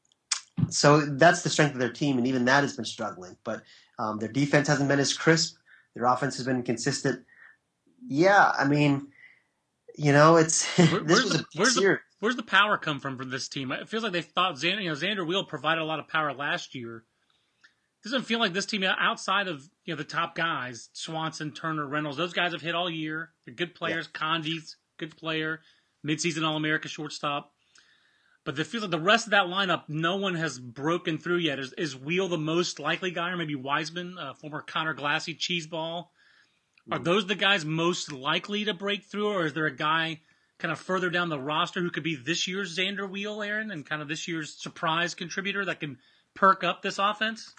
[SPEAKER 3] so that's the strength of their team, and even that has been struggling. But um, their defense hasn't been as crisp. Their offense has been consistent. Yeah, I mean. You know, it's
[SPEAKER 2] Where,
[SPEAKER 3] this
[SPEAKER 2] where's,
[SPEAKER 3] was
[SPEAKER 2] the,
[SPEAKER 3] a
[SPEAKER 2] where's,
[SPEAKER 3] year.
[SPEAKER 2] the, where's the power come from for this team? It feels like they thought Xander, you know, Xander Wheel provided a lot of power last year. Doesn't feel like this team outside of you know the top guys, Swanson, Turner, Reynolds. Those guys have hit all year. They're good players. Yeah. Conji's good player, midseason All-America shortstop. But it feels like the rest of that lineup, no one has broken through yet. Is, is Wheel the most likely guy, or maybe Wiseman, uh, former Connor Glassy, cheeseball? Are those the guys most likely to break through, or is there a guy kind of further down the roster who could be this year's Xander Wheel, Aaron, and kind of this year's surprise contributor that can perk up this offense?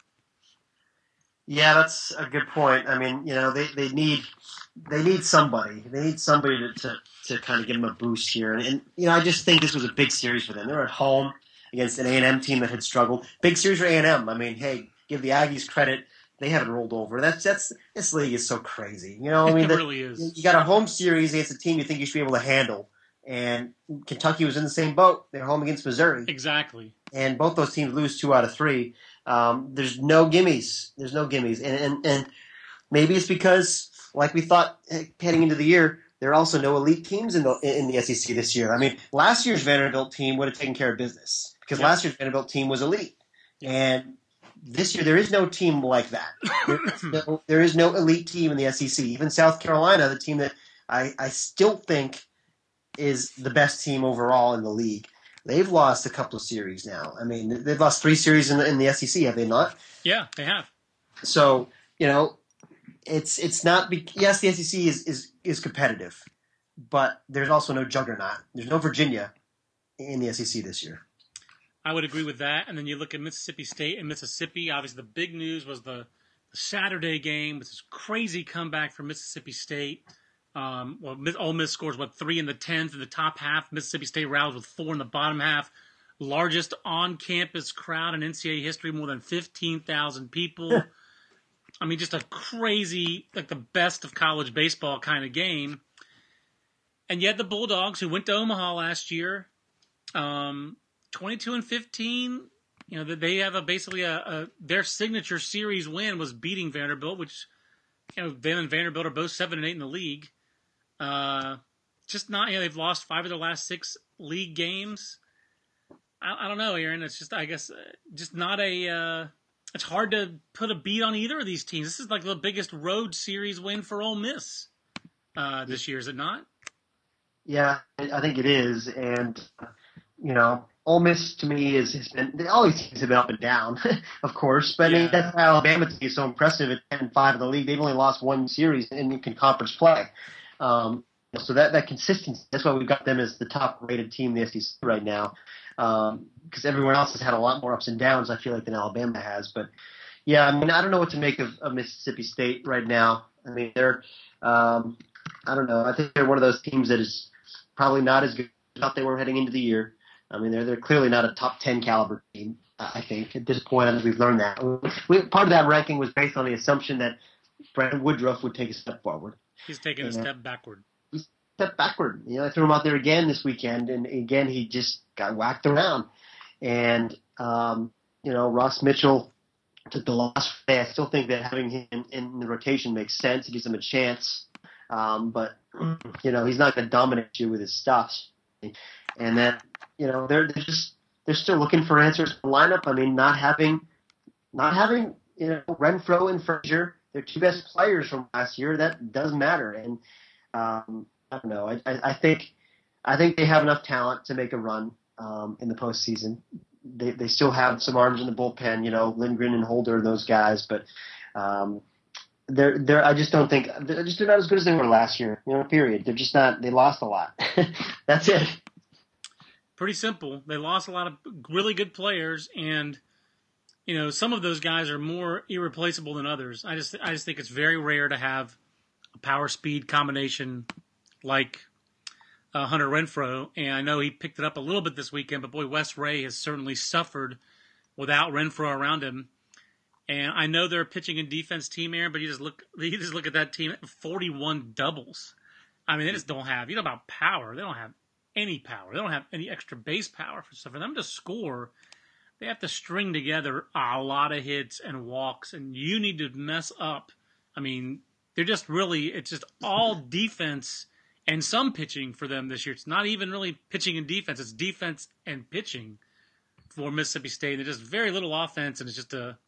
[SPEAKER 3] Yeah, that's a good point. I mean, you know, they, they need they need somebody. They need somebody to, to, to kind of give them a boost here. And, and, you know, I just think this was a big series for them. They were at home against an A and M team that had struggled. Big series for A and M. I mean, hey, give the Aggies credit. They haven't rolled over. That's that's this league is so crazy. You know, I mean,
[SPEAKER 2] it
[SPEAKER 3] the,
[SPEAKER 2] really is.
[SPEAKER 3] You got a home series against a team you think you should be able to handle, and Kentucky was in the same boat. They're home against Missouri.
[SPEAKER 2] Exactly.
[SPEAKER 3] And both those teams lose two out of three. Um, there's no gimmies. There's no gimmies, and, and and maybe it's because, like we thought heading into the year, there are also no elite teams in the in the S E C this year. I mean, last year's Vanderbilt team would have taken care of business because
[SPEAKER 2] yeah.
[SPEAKER 3] last year's Vanderbilt team was elite, and this year, there is no team like that. There is no, there is no elite team in the S E C. Even South Carolina, the team that I, I still think is the best team overall in the league, they've lost a couple of series now. I mean, they've lost three series in the, in the S E C, have they not?
[SPEAKER 2] Yeah, they have.
[SPEAKER 3] So, you know, it's it's not be- – yes, the S E C is, is, is competitive, but there's also no juggernaut. There's no Virginia in the S E C this year.
[SPEAKER 2] I would agree with that. And then you look at Mississippi State and Mississippi. Obviously, the big news was the, the Saturday game with this crazy comeback from Mississippi State. Um, well, Ole Miss scores, what, three in the tenth in the top half. Mississippi State rallies with four in the bottom half. Largest on-campus crowd in N C double A history, more than fifteen thousand people. I mean, just a crazy, like the best of college baseball kind of game. And yet the Bulldogs, who went to Omaha last year, um, twenty-two and fifteen, you know, they have a basically a, a their signature series win was beating Vanderbilt, which, you know, them and Vanderbilt are both seven and eight in the league. Uh, just not, you know, they've lost five of their last six league games. I, I don't know, Aaron. It's just, I guess, just not a. Uh, it's hard to put a beat on either of these teams. This is like the biggest road series win for Ole Miss uh, this year, is it not?
[SPEAKER 3] Yeah, I think it is, and you know. Ole Miss to me is has been all these teams have been up and down, of course. But yeah. I mean that's why Alabama to me is so impressive at ten and five in the league. They've only lost one series in, in conference play. Um, So that, that consistency, that's why we've got them as the top-rated team in the S E C right now, because um, everyone else has had a lot more ups and downs, I feel like, than Alabama has. But, yeah, I mean, I don't know what to make of, of Mississippi State right now. I mean, they're um, – I don't know. I think they're one of those teams that is probably not as good as I thought they were heading into the year. I mean, they're they're clearly not a top ten caliber team, I think. At this point, I think we've learned that. We, part of that ranking was based on the assumption that Brandon Woodruff would take a step forward.
[SPEAKER 2] He's taking and, a step backward.
[SPEAKER 3] Step backward. You know, I threw him out there again this weekend, and again he just got whacked around. And um, you know, Ross Mitchell took the loss today. I still think that having him in, in the rotation makes sense. It gives him a chance, um, but you know, he's not going to dominate you with his stuff. And then you know, they're, they're just they're still looking for answers in the lineup. I mean, not having not having you know Renfro and Frazier, they're two best players from last year. That does matter. And um, I don't know. I, I, I think I think they have enough talent to make a run um, in the postseason. They they still have some arms in the bullpen, you know, Lindgren and Holder, those guys. But um, they're they're. I just don't think they're just they're not as good as they were last year. You know, period. They're just not. They lost a lot. That's it.
[SPEAKER 2] Pretty simple. They lost a lot of really good players, and you know, some of those guys are more irreplaceable than others. I just I just think it's very rare to have a power speed combination like uh, Hunter Renfroe, and I know he picked it up a little bit this weekend, but boy, Wes Ray has certainly suffered without Renfroe around him. And I know they're a pitching and defense team, Aaron, but you just look you just look at that team, forty-one doubles. I mean, they just don't have, you know about power, they don't have any power. They don't have any extra base power. So for them to score, they have to string together a lot of hits and walks, and you need to mess up. I mean, they're just really, it's just all defense and some pitching for them this year. It's not even really pitching and defense. It's defense and pitching for Mississippi State. There's just very little offense, and it's just a,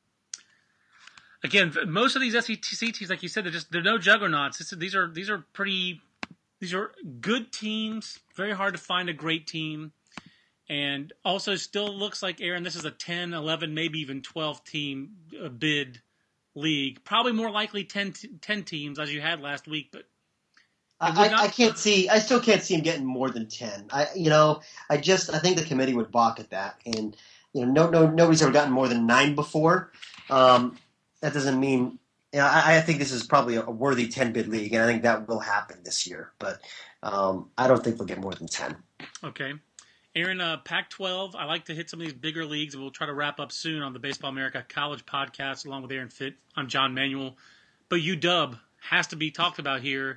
[SPEAKER 2] again, most of these S E C teams, like you said, they're just, they're no juggernauts. It's, these are, these are pretty, these are good teams. Very hard to find a great team. And also still looks like, Aaron, this is a ten, eleven, maybe even twelve team uh, bid league. Probably more likely ten, ten teams as you had last week, but
[SPEAKER 3] I, not... I can't see. I still can't see him getting more than ten. I, you know, I just I think the committee would balk at that, and you know, no, no, nobody's ever gotten more than nine before. Um, that doesn't mean. You know, I, I think this is probably a, a worthy ten bid league, and I think that will happen this year. But um, I don't think they'll get more than ten.
[SPEAKER 2] Okay. Aaron, uh, Pac twelve, I like to hit some of these bigger leagues, and we'll try to wrap up soon on the Baseball America College podcast along with Aaron Fitt. I'm John Manuel. But U W has to be talked about here.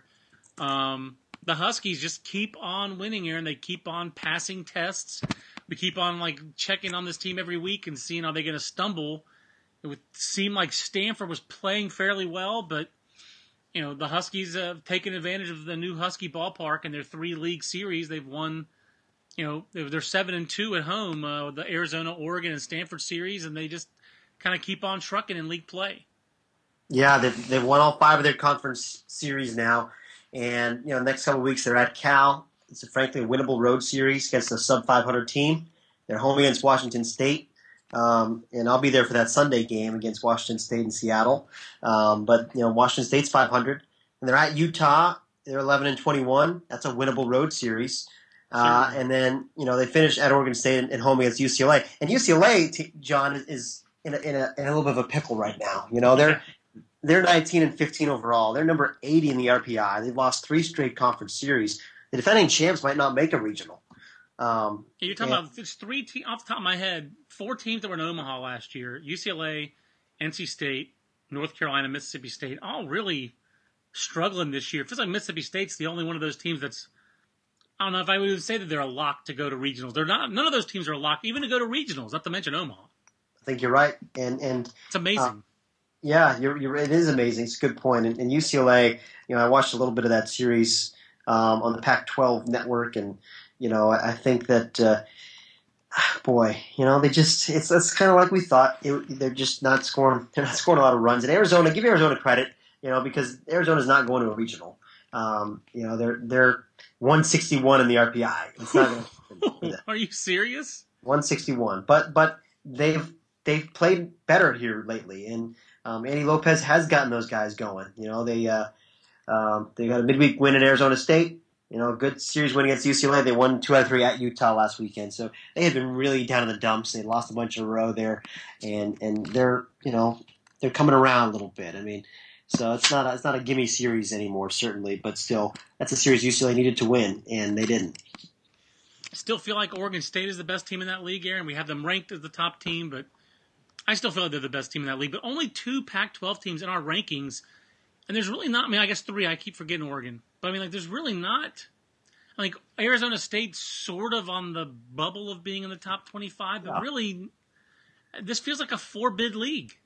[SPEAKER 2] Um, the Huskies just keep on winning, Aaron. They keep on passing tests. We keep on like checking on this team every week and seeing, are they going to stumble? It would seem like Stanford was playing fairly well, but you know the Huskies have taken advantage of the new Husky ballpark in their three league series. They've won. You know, they're seven and two at home, uh, the Arizona, Oregon, and Stanford series, and they just kind of keep on trucking in league play.
[SPEAKER 3] Yeah, they've, they've won all five of their conference series now, and you know, next couple of weeks they're at Cal. It's a, frankly a winnable road series against a sub five hundred team. They're home against Washington State, um, and I'll be there for that Sunday game against Washington State in Seattle. Um, but you know, Washington State's five hundred, and they're at Utah. They're eleven and twenty-one. That's a winnable road series. Uh, and then, you know, they finished at Oregon State at home against U C L A. And U C L A, t- John, is in a, in, a, in a little bit of a pickle right now. You know, they're they're nineteen and fifteen overall. They're number eighty in the R P I. They've lost three straight conference series. The defending champs might not make a regional. Um,
[SPEAKER 2] You're talking and, about it's three teams, off the top of my head, four teams that were in Omaha last year. U C L A, N C State, North Carolina, Mississippi State, all really struggling this year. It feels like Mississippi State's the only one of those teams that's, I don't know if I would even say that they're a lock to go to regionals. They're not. None of those teams are a lock, even to go to regionals. Not to mention Omaha.
[SPEAKER 3] I think you're right, and and
[SPEAKER 2] it's amazing.
[SPEAKER 3] Uh, yeah, you're, you're. It is amazing. It's a good point. And, and U C L A, you know, I watched a little bit of that series um, on the Pac twelve network, and you know, I, I think that, uh, boy, you know, they just it's it's kind of like we thought. It, they're just not scoring. They're not scoring a lot of runs. And Arizona, give Arizona credit, you know, because Arizona's not going to a regional. Um, you know, they're they're one sixty-one in the R P I. It's not gonna,
[SPEAKER 2] Are you serious?
[SPEAKER 3] one sixty-one. But but they've they've played better here lately, and um, Andy Lopez has gotten those guys going. You know, they uh, um, they got a midweek win at Arizona State. You know, good series win against U C L A. They won two out of three at Utah last weekend. So they have been really down in the dumps. They lost a bunch in a row there, and and they're you know they're coming around a little bit. I mean, so it's not a, it's not a gimme series anymore, certainly, but still, that's a series U C L A needed to win, and they didn't.
[SPEAKER 2] I still feel like Oregon State is the best team in that league, Aaron. We have them ranked as the top team, but I still feel like they're the best team in that league. But only two Pac twelve teams in our rankings, and there's really not. I mean, I guess three. I keep forgetting Oregon, but I mean, like, there's really not. Like, Arizona State's sort of on the bubble of being in the top twenty-five, but yeah. really, this feels like a four-bid league.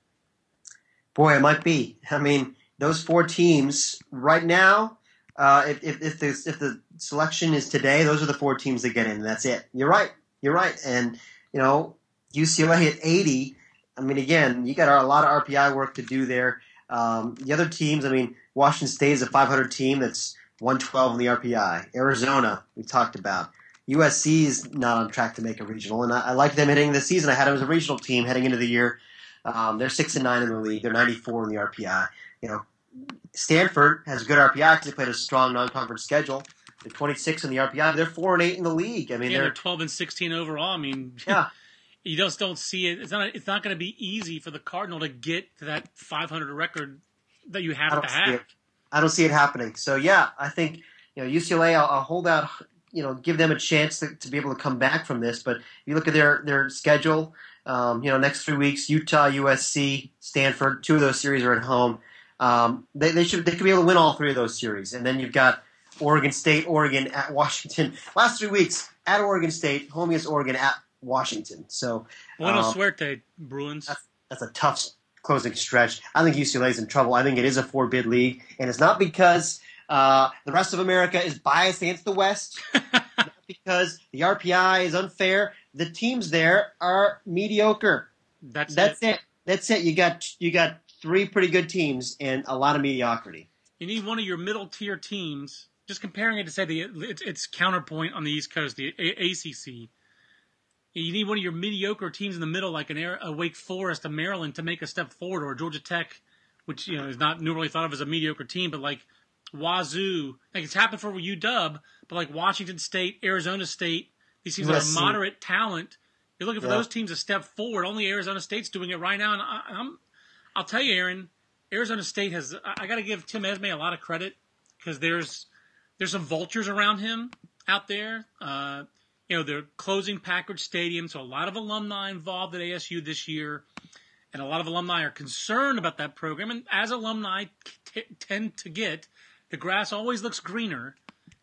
[SPEAKER 3] Boy, it might be. I mean, those four teams right now. Uh, if if if the, if the selection is today, those are the four teams that get in. That's it. You're right. You're right. And you know, U C L A at eighty. I mean, again, you got a lot of R P I work to do there. Um, the other teams. I mean, Washington State is a five hundred team that's one twelve in the R P I. Arizona, we talked about. U S C is not on track to make a regional, and I, I like them heading into the season. I had them as a regional team heading into the year. Um, they're six and nine in the league. They're ninety-four in the R P I. You know. Stanford has a good R P I because they played a strong non-conference schedule. They're twenty-six in the R P I. They're four and eight in the league. I mean,
[SPEAKER 2] yeah,
[SPEAKER 3] they're,
[SPEAKER 2] they're twelve and sixteen overall. I mean,
[SPEAKER 3] yeah.
[SPEAKER 2] you just don't see it. It's not. It's not going to be easy for the Cardinal to get to that five hundred record that you have to have.
[SPEAKER 3] I don't see it happening. So yeah, I think you know U C L A. I'll, I'll hold out. You know, give them a chance to, to be able to come back from this. But if you look at their their schedule, um, you know, next three weeks: Utah, U S C, Stanford. Two of those series are at home. Um, they, they should they could be able to win all three of those series, and then you've got Oregon State, Oregon at Washington. Last three weeks at Oregon State, home against Oregon at Washington. So
[SPEAKER 2] Buena
[SPEAKER 3] um,
[SPEAKER 2] suerte, Bruins.
[SPEAKER 3] That's, that's a tough closing stretch. I think U C L A is in trouble. I think it is a four-bid league, and it's not because uh, the rest of America is biased against the West. Not because the R P I is unfair. The teams there are mediocre.
[SPEAKER 2] That's
[SPEAKER 3] that's
[SPEAKER 2] it.
[SPEAKER 3] it. That's it. You got you got. Three pretty good teams and a lot of mediocrity.
[SPEAKER 2] You need one of your middle tier teams. Just comparing it to say the its, its counterpoint on the East Coast, the A C C. You need one of your mediocre teams in the middle, like an Air, a Wake Forest, a Maryland, to make a step forward, or Georgia Tech, which you know is not normally thought of as a mediocre team, but like Wazoo, like it's happened for U W, but like Washington State, Arizona State, these teams that are moderate talent. You're looking for yeah. those teams to step forward. Only Arizona State's doing it right now, and I, I'm. I'll tell you, Aaron, Arizona State has – I got to give Tim Esme a lot of credit because there's there's some vultures around him out there. Uh, you know, they're closing Packard Stadium, so a lot of alumni involved at A S U this year, and a lot of alumni are concerned about that program. And as alumni t- tend to get, the grass always looks greener.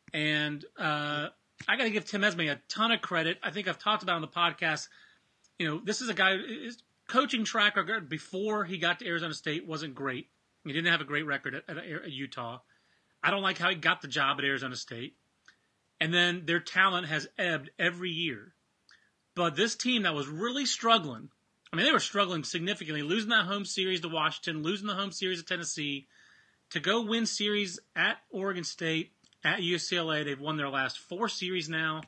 [SPEAKER 2] And uh, I got to give Tim Esme a ton of credit. I think I've talked about on the podcast, you know, this is a guy – coaching track record before he got to Arizona State wasn't great. He didn't have a great record at, at, at Utah. I don't like how he got the job at Arizona State. And then their talent has ebbed every year. But this team that was really struggling, I mean, they were struggling significantly, losing that home series to Washington, losing the home series to Tennessee, to go win series at Oregon State, at U C L A. They've won their last four series now.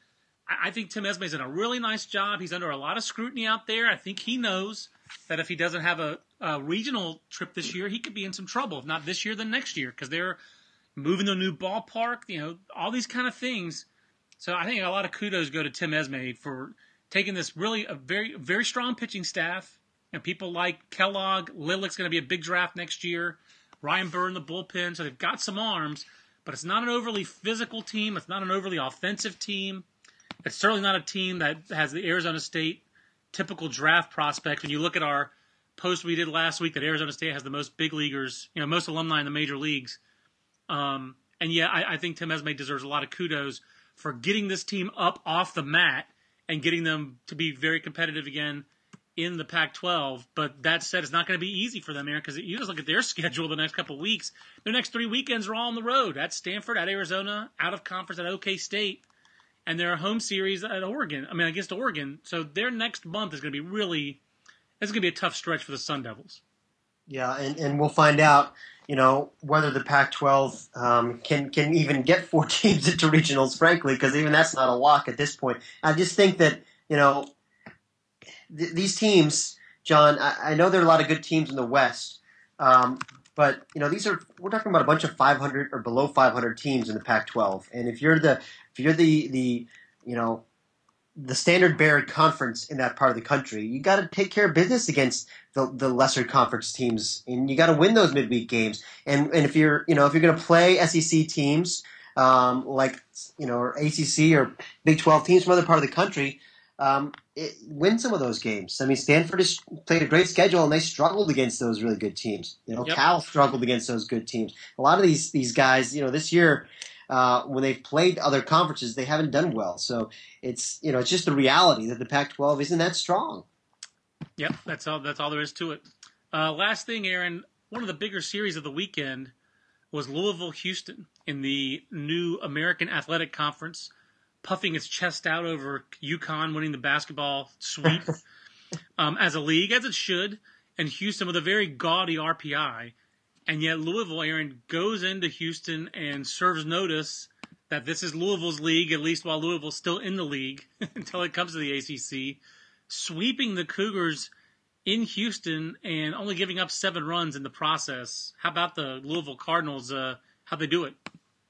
[SPEAKER 2] I think Tim Esme's done a really nice job. He's under a lot of scrutiny out there. I think he knows that if he doesn't have a, a regional trip this year, he could be in some trouble. If not this year, then next year, because they're moving to a new ballpark, you know, all these kind of things. So I think a lot of kudos go to Tim Esme for taking this really a very, very strong pitching staff. And people like Kellogg, Lilac going to be a big draft next year. Ryan Burr in the bullpen. So they've got some arms, but it's not an overly physical team. It's not an overly offensive team. It's certainly not a team that has the Arizona State typical draft prospect. When you look at our post we did last week that Arizona State has the most big leaguers, you know, most alumni in the major leagues. Um, and yeah, I, I think Tim Esme deserves a lot of kudos for getting this team up off the mat and getting them to be very competitive again in the Pac twelve. But that said, it's not going to be easy for them, Aaron, because you just look at their schedule the next couple of weeks. Their next three weekends are all on the road. At Stanford, at Arizona, out of conference at OK State. And their home series at Oregon, I mean, against Oregon. So their next month is going to be really, it's going to be a tough stretch for the Sun Devils.
[SPEAKER 3] Yeah, and, and we'll find out, you know, whether the Pac twelve um, can can even get four teams into regionals, frankly, because even that's not a lock at this point. I just think that, you know, th- these teams, John, I, I know there are a lot of good teams in the West, um, But you know, these are we're talking about a bunch of five hundred or below five hundred teams in the Pac twelve, and if you're the if you're the the you know the standard bearer conference in that part of the country, you got to take care of business against the, the lesser conference teams, and you got to win those midweek games. And and if you're you know if you're going to play S E C teams um, like you know or A C C or Big twelve teams from other part of the country, um, it, win some of those games. I mean, Stanford has played a great schedule, and they struggled against those really good teams. You know,
[SPEAKER 2] Yep.
[SPEAKER 3] Cal struggled against those good teams. A lot of these these guys, you know, this year. Uh, when they've played other conferences, they haven't done well. So it's you know it's just the reality that the Pac twelve isn't that strong.
[SPEAKER 2] Yep, that's all. That's all there is to it. Uh, last thing, Aaron. One of the bigger series of the weekend was Louisville-Houston in the new American Athletic Conference, puffing its chest out over UConn winning the basketball sweep um, as a league, as it should, and Houston with a very gaudy R P I. And yet Louisville, Aaron, goes into Houston and serves notice that this is Louisville's league, at least while Louisville's still in the league until it comes to the A C C, sweeping the Cougars in Houston and only giving up seven runs in the process. How about the Louisville Cardinals? Uh, how'd they do it?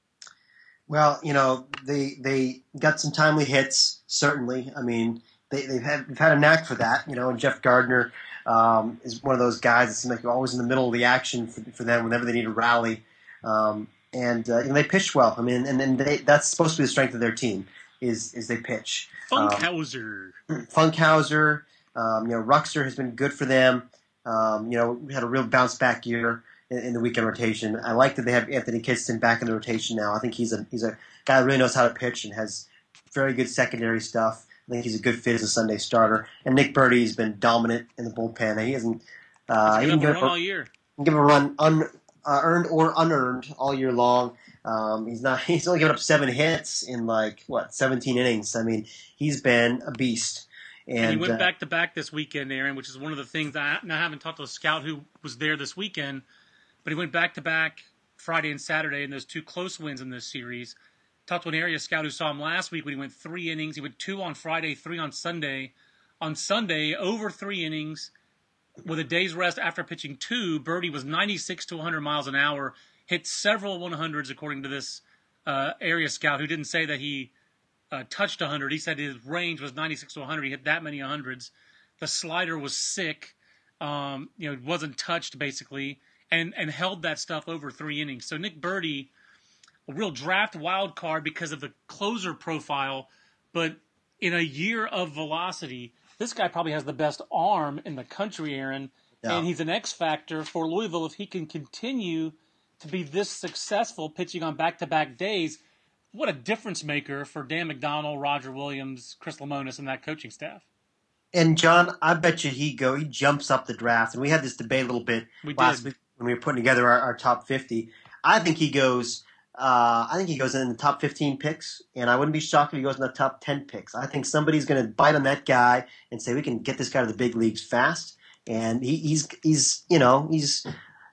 [SPEAKER 3] Well, you know they they got some timely hits. Certainly, I mean they they've had they've had a knack for that. You know, and Jeff Gardner. Um, is one of those guys that seems like they're always in the middle of the action for, for them whenever they need a rally. Um, and, uh, and they pitch well. I mean, and, and they, that's supposed to be the strength of their team is is they pitch.
[SPEAKER 2] Funkhauser.
[SPEAKER 3] Um, Funkhauser. Um, you know, Ruxer has been good for them. Um, you know, we had a real bounce back year in, in the weekend rotation. I like that they have Anthony Kidston back in the rotation now. I think he's a he's a guy that really knows how to pitch and has very good secondary stuff. I think he's a good fit as a Sunday starter. And Nick Birdie's been dominant in the bullpen. He hasn't uh,
[SPEAKER 2] he
[SPEAKER 3] didn't give
[SPEAKER 2] a run all year.
[SPEAKER 3] Give a run un, uh, earned or unearned all year long. Um, he's not. He's only given up seven hits in like what seventeen innings. I mean, he's been a beast. And,
[SPEAKER 2] and he went
[SPEAKER 3] uh,
[SPEAKER 2] back to back this weekend, Aaron, which is one of the things that I, now I haven't talked to a scout who was there this weekend, but he went back to back Friday and Saturday in those two close wins in this series. Talked to an area scout who saw him last week when he went three innings. He went two on Friday, three on Sunday. On Sunday, over three innings with a day's rest after pitching two. Birdie was ninety-six to one hundred miles an hour, hit several one hundreds according to this uh, area scout who didn't say that he uh, touched one hundred. He said his range was ninety-six to one hundred. He hit that many hundreds. The slider was sick. Um, you know, it wasn't touched basically, and and held that stuff over three innings. So Nick Birdie, a real draft wild card because of the closer profile, but in a year of velocity, this guy probably has the best arm in the country, Aaron,
[SPEAKER 3] Yeah.
[SPEAKER 2] and he's an X factor for Louisville if he can continue to be this successful pitching on back-to-back days. What a difference maker for Dan McDonald, Roger Williams, Chris Lemonis, and that coaching staff.
[SPEAKER 3] And John, I bet you he go he jumps up the draft. And we had this debate a little bit
[SPEAKER 2] We
[SPEAKER 3] last
[SPEAKER 2] did.
[SPEAKER 3] week when we were putting together our, our top fifty. I think he goes. Uh, I think he goes in the top fifteen picks, and I wouldn't be shocked if he goes in the top ten picks. I think somebody's going to bite on that guy and say we can get this guy to the big leagues fast. And he, he's he's you know he's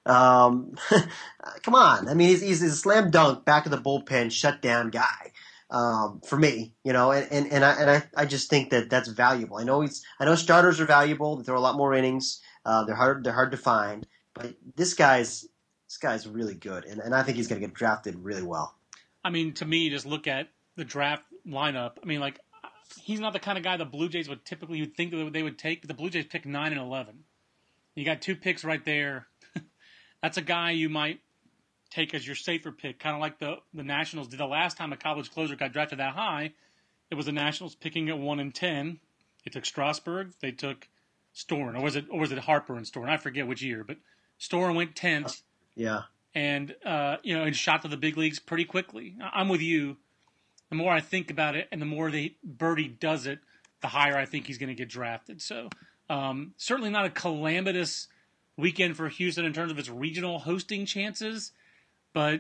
[SPEAKER 3] um, come on. I mean he's, he's a slam dunk back of the bullpen shutdown guy um, for me. You know, and, and, and I and I, I just think that that's valuable. I know he's I know starters are valuable. They throw a lot more innings. Uh, they're hard they're hard to find, but this guy's. This guy's really good, and, and I think he's going to get drafted really well.
[SPEAKER 2] I mean, to me, just look at the draft lineup. I mean, like, he's not the kind of guy the Blue Jays would typically you'd think that they would take, but the Blue Jays picked nine and eleven. You got two picks right there. That's a guy you might take as your safer pick, kind of like the, the Nationals did the last time a college closer got drafted that high. It was the Nationals picking at one and ten. They took Strasburg. They took Storen, or was it or was it Harper and Storen? I forget which year, but Storen went tenth.
[SPEAKER 3] Yeah.
[SPEAKER 2] And, uh, you know, and shot to the big leagues pretty quickly. I'm with you. The more I think about it and the more they, Birdie does it, the higher I think he's going to get drafted. So um, certainly not a calamitous weekend for Houston in terms of its regional hosting chances. But,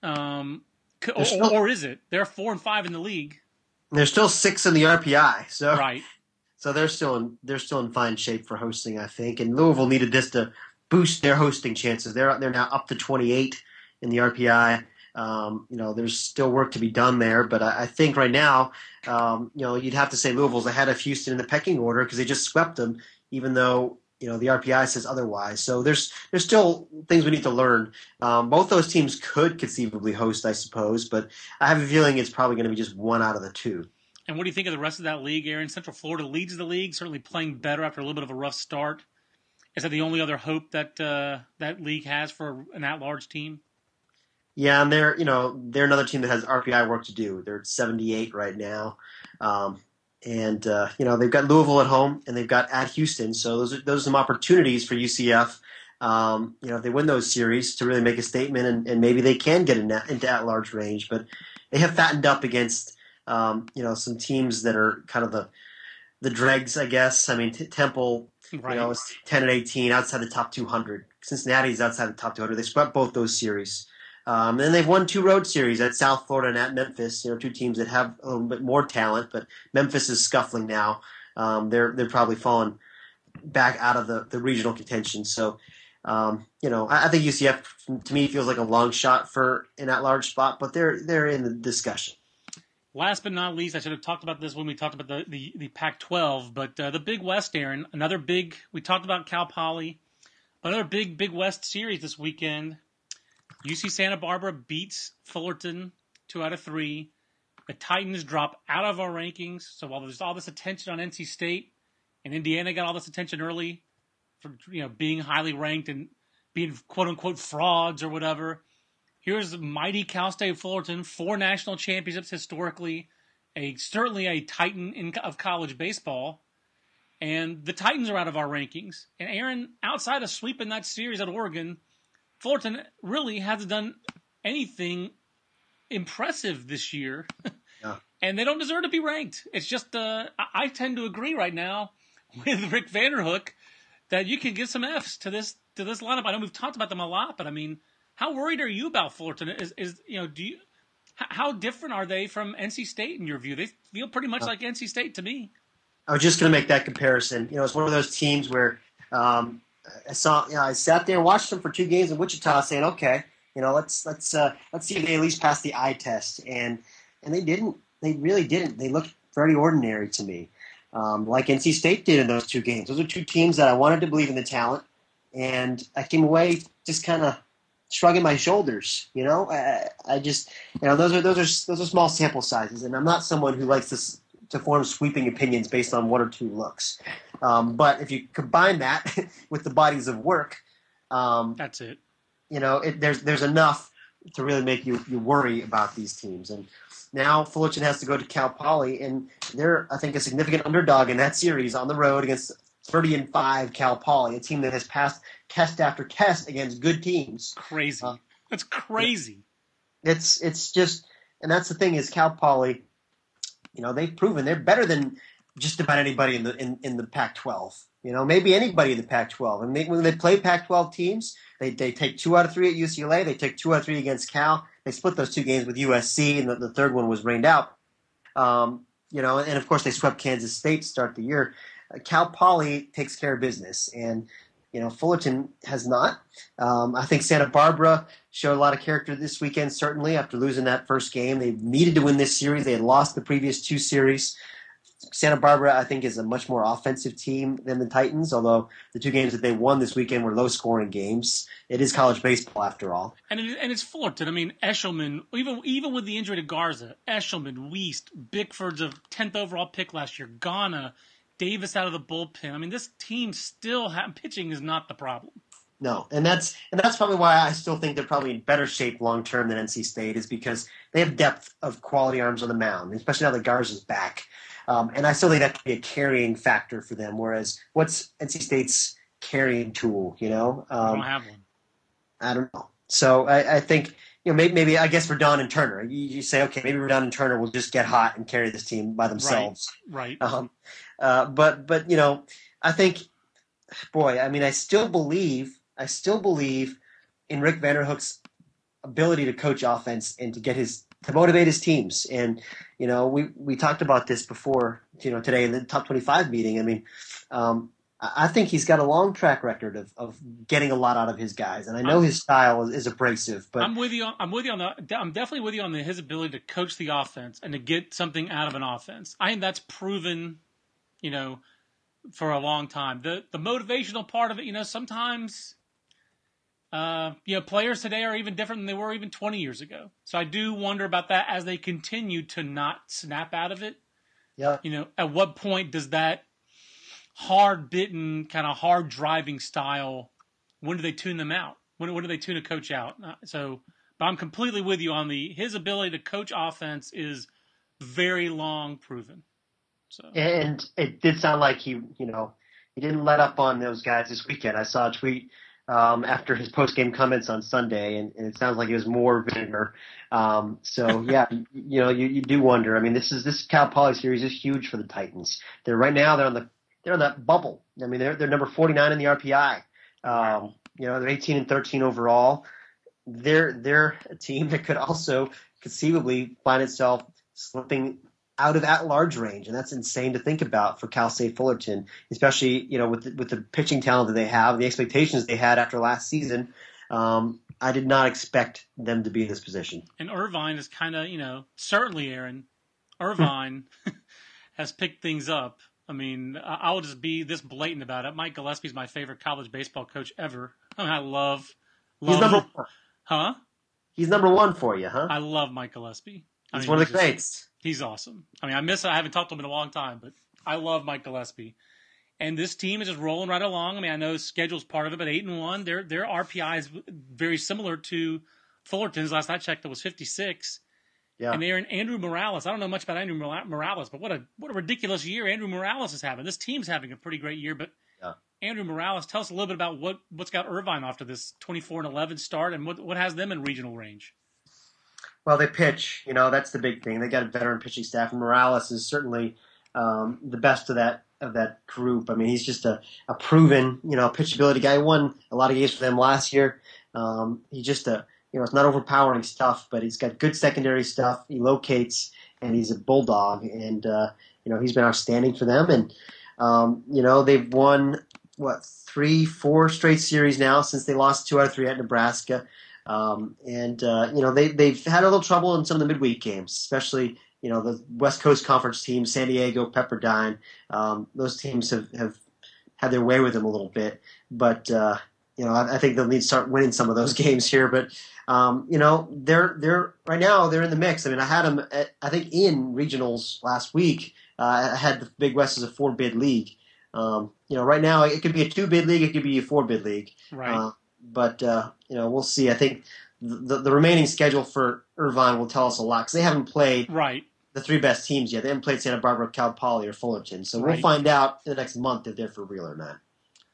[SPEAKER 2] um, or,
[SPEAKER 3] still,
[SPEAKER 2] or is it? They're four and five in the league.
[SPEAKER 3] They're still six in the R P I. So,
[SPEAKER 2] right.
[SPEAKER 3] So they're still in, they're still in fine shape for hosting, I think. And Louisville needed this to boost their hosting chances. They're they're now up to twenty-eight in the R P I. Um, you know, there's still work to be done there, but I, I think right now, um, you know, you'd have to say Louisville's ahead of Houston in the pecking order because they just swept them. Even though you know, the R P I says otherwise. So there's there's still things we need to learn. Um, both those teams could conceivably host, I suppose, but I have a feeling it's probably going to be just one out of the two.
[SPEAKER 2] And what do you think of the rest of that league, Aaron? Central Florida leads the league, certainly playing better after a little bit of a rough start. Is that the only other hope that uh, that league has for an at-large team?
[SPEAKER 3] Yeah, and they're you know they're another team that has R P I work to do. They're at seventy-eight right now, um, and uh, you know they've got Louisville at home and they've got at Houston. So those are, those are some opportunities for U C F. Um, you know, if they win those series to really make a statement, and, and maybe they can get in, into at-large range. But they have fattened up against um, you know some teams that are kind of the the dregs, I guess. I mean, t- Temple, right. you know, is ten and eighteen outside the top two hundred. Cincinnati's outside the top two hundred. They swept both those series. Um, and they've won two road series at South Florida and at Memphis. You know, two teams that have a little bit more talent, but Memphis is scuffling now. Um, they're they're probably falling back out of the, the regional contention. So, um, you know, I, I think U C F to me feels like a long shot for an at-large spot, but they're they're in the discussion.
[SPEAKER 2] Last but not least, I should have talked about this when we talked about the the, the Pac twelve, but uh, the Big West, Aaron, another big. We talked about Cal Poly, another big Big West series this weekend. U C Santa Barbara beats Fullerton two out of three. The Titans drop out of our rankings. So while there's all this attention on N C State, and Indiana got all this attention early for you know being highly ranked and being quote unquote frauds or whatever, here's mighty Cal State Fullerton, four national championships historically, a certainly a titan in, of college baseball, and the Titans are out of our rankings. And Aaron, outside of sweeping that series at Oregon, Fullerton really hasn't done anything impressive this year,
[SPEAKER 3] yeah.
[SPEAKER 2] and they don't deserve to be ranked. It's just uh, I, I tend to agree right now with Rick Vanderhook that you can give some Fs to this to this lineup. I know we've talked about them a lot, but I mean, how worried are you about Fullerton? Is is you know do you how different are they from N C State in your view? They feel pretty much like N C State to me.
[SPEAKER 3] I was just going to make that comparison. You know, it's one of those teams where. Um, I saw, you know, I sat there and watched them for two games in Wichita, saying, "Okay, you know, let's let's uh, let's see if they at least pass the eye test." And and they didn't. They really didn't. They looked very ordinary to me, um, like N C State did in those two games. Those are two teams that I wanted to believe in the talent, and I came away just kind of shrugging my shoulders. You know, I, I just, you know, those are those are those are small sample sizes, and I'm not someone who likes to to form sweeping opinions based on one or two looks. Um, but if you combine that with the bodies of work, um,
[SPEAKER 2] that's it.
[SPEAKER 3] You know, it, there's there's enough to really make you, you worry about these teams. And now Fullerton has to go to Cal Poly, and they're I think a significant underdog in that series on the road against thirty and five Cal Poly, a team that has passed test after test against good teams.
[SPEAKER 2] Crazy. Uh, that's crazy.
[SPEAKER 3] It's it's just, and that's the thing is Cal Poly. You know, they've proven they're better than just about anybody in the in, in the Pac twelve. You know, maybe anybody in the Pac twelve. And they, when they play Pac twelve teams, they they take two out of three at U C L A. They take two out of three against Cal. They split those two games with U S C, and the, the third one was rained out. Um, you know, and of course they swept Kansas State to start the year. Uh, Cal Poly takes care of business, and you know Fullerton has not. Um, I think Santa Barbara showed a lot of character this weekend, certainly after losing that first game. They needed to win this series. They had lost the previous two series. Santa Barbara, I think, is a much more offensive team than the Titans, although the two games that they won this weekend were low-scoring games. It is college baseball, after all.
[SPEAKER 2] And it, and it's Fullerton. I mean, Eshelman, even even with the injury to Garza, Eshelman, Wiest, Bickford's a tenth overall pick last year, Ghana, Davis out of the bullpen. I mean, this team still ha- pitching is not the problem.
[SPEAKER 3] No, and that's and that's probably why I still think they're probably in better shape long term than N C State, is because they have depth of quality arms on the mound, especially now that Garza's back. Um, and I still think that could be a carrying factor for them. Whereas, what's N C State's carrying tool? You know, um,
[SPEAKER 2] I don't have one.
[SPEAKER 3] I don't know. So I, I think you know maybe, maybe I guess Rodon and Turner. You, you say okay, maybe Rodon and Turner will just get hot and carry this team by themselves.
[SPEAKER 2] Right. right.
[SPEAKER 3] Um, uh, but but you know, I think, boy, I mean, I still believe. I still believe in Rick Vanderhook's ability to coach offense and to get his to motivate his teams. And you know, we we talked about this before. You know, today in the top twenty-five meeting. I mean, um, I think he's got a long track record of, of getting a lot out of his guys, and I know I'm, his style is, is abrasive. But
[SPEAKER 2] I'm with you. On, I'm with you on the. I'm definitely with you on the, his ability to coach the offense and to get something out of an offense. I think that's proven. You know. for a long time. The the motivational part of it, you know, sometimes, uh, you know, players today are even different than they were even twenty years ago. So I do wonder about that as they continue to not snap out of it.
[SPEAKER 3] Yeah.
[SPEAKER 2] You know, at what point does that hard-bitten, kind of hard-driving style, when do they tune them out? When, when do they tune a coach out? Uh, so, but I'm completely with you on the his ability to coach offense is very long proven. So.
[SPEAKER 3] And it did sound like he, you know, he didn't let up on those guys this weekend. I saw a tweet um, after his post-game comments on Sunday, and, and it sounds like it was more vinegar. Um, so yeah, you know, you, you do wonder. I mean, this is this Cal Poly series is huge for the Titans. They're right now they're on the they're on that bubble. I mean, they're they're number forty-nine in the R P I. Um, you know, they're eighteen and thirteen overall. They're they're a team that could also conceivably find itself slipping out of at-large range, and that's insane to think about for Cal State Fullerton, especially you know with the, with the pitching talent that they have, the expectations they had after last season. Um, I did not expect them to be in this position.
[SPEAKER 2] And Irvine is kind of, you know, certainly Aaron, Irvine has picked things up. I mean, I'll just be this blatant about it. Mike Gillespie's my favorite college baseball coach ever. I, mean, I love, love,
[SPEAKER 3] He's number one.
[SPEAKER 2] Huh?
[SPEAKER 3] He's number one for you, huh?
[SPEAKER 2] I love Mike Gillespie. I
[SPEAKER 3] He's
[SPEAKER 2] mean,
[SPEAKER 3] one of the
[SPEAKER 2] just,
[SPEAKER 3] greats.
[SPEAKER 2] He's awesome. I mean, I miss. I haven't talked to him in a long time, but I love Mike Gillespie. And this team is just rolling right along. I mean, I know schedule's part of it, but eight and one, their their R P I is very similar to Fullerton's. Last I checked, it was fifty-six.
[SPEAKER 3] Yeah.
[SPEAKER 2] And they're in Andrew Morales. I don't know much about Andrew Morales, but what a what a ridiculous year Andrew Morales is having. This team's having a pretty great year, but
[SPEAKER 3] yeah.
[SPEAKER 2] Andrew Morales, tell us a little bit about what what's got Irvine off to this twenty-four and eleven start, and what what has them in regional range.
[SPEAKER 3] Well, they pitch. You know, that's the big thing. They got a veteran pitching staff, and Morales is certainly um, the best of that of that group. I mean, he's just a, a proven, you know, pitchability guy. He won a lot of games for them last year. Um, he's just a, you know, it's not overpowering stuff, but he's got good secondary stuff. He locates, and he's a bulldog, and uh, you know, he's been outstanding for them. And um, you know, they've won what three, four straight series now since they lost two out of three at Nebraska. Um, and, uh, you know, they, they've had a little trouble in some of the midweek games, especially, you know, the West Coast Conference teams, San Diego, Pepperdine. Um, those teams have, have had their way with them a little bit. But, uh, you know, I, I think they'll need to start winning some of those games here. But, um, you know, they're, they're right now they're in the mix. I mean, I had them, at, I think, in regionals last week. Uh, I had the Big West as a four-bid league. Um, you know, right now it could be a two-bid league. It could be a four-bid league.
[SPEAKER 2] Right.
[SPEAKER 3] Uh, But, uh, you know, we'll see. I think the, the remaining schedule for Irvine will tell us a lot because they haven't played
[SPEAKER 2] right.
[SPEAKER 3] the three best teams yet. They haven't played Santa Barbara, Cal Poly, or Fullerton. So
[SPEAKER 2] right.
[SPEAKER 3] we'll find out in the next month if they're for real or not.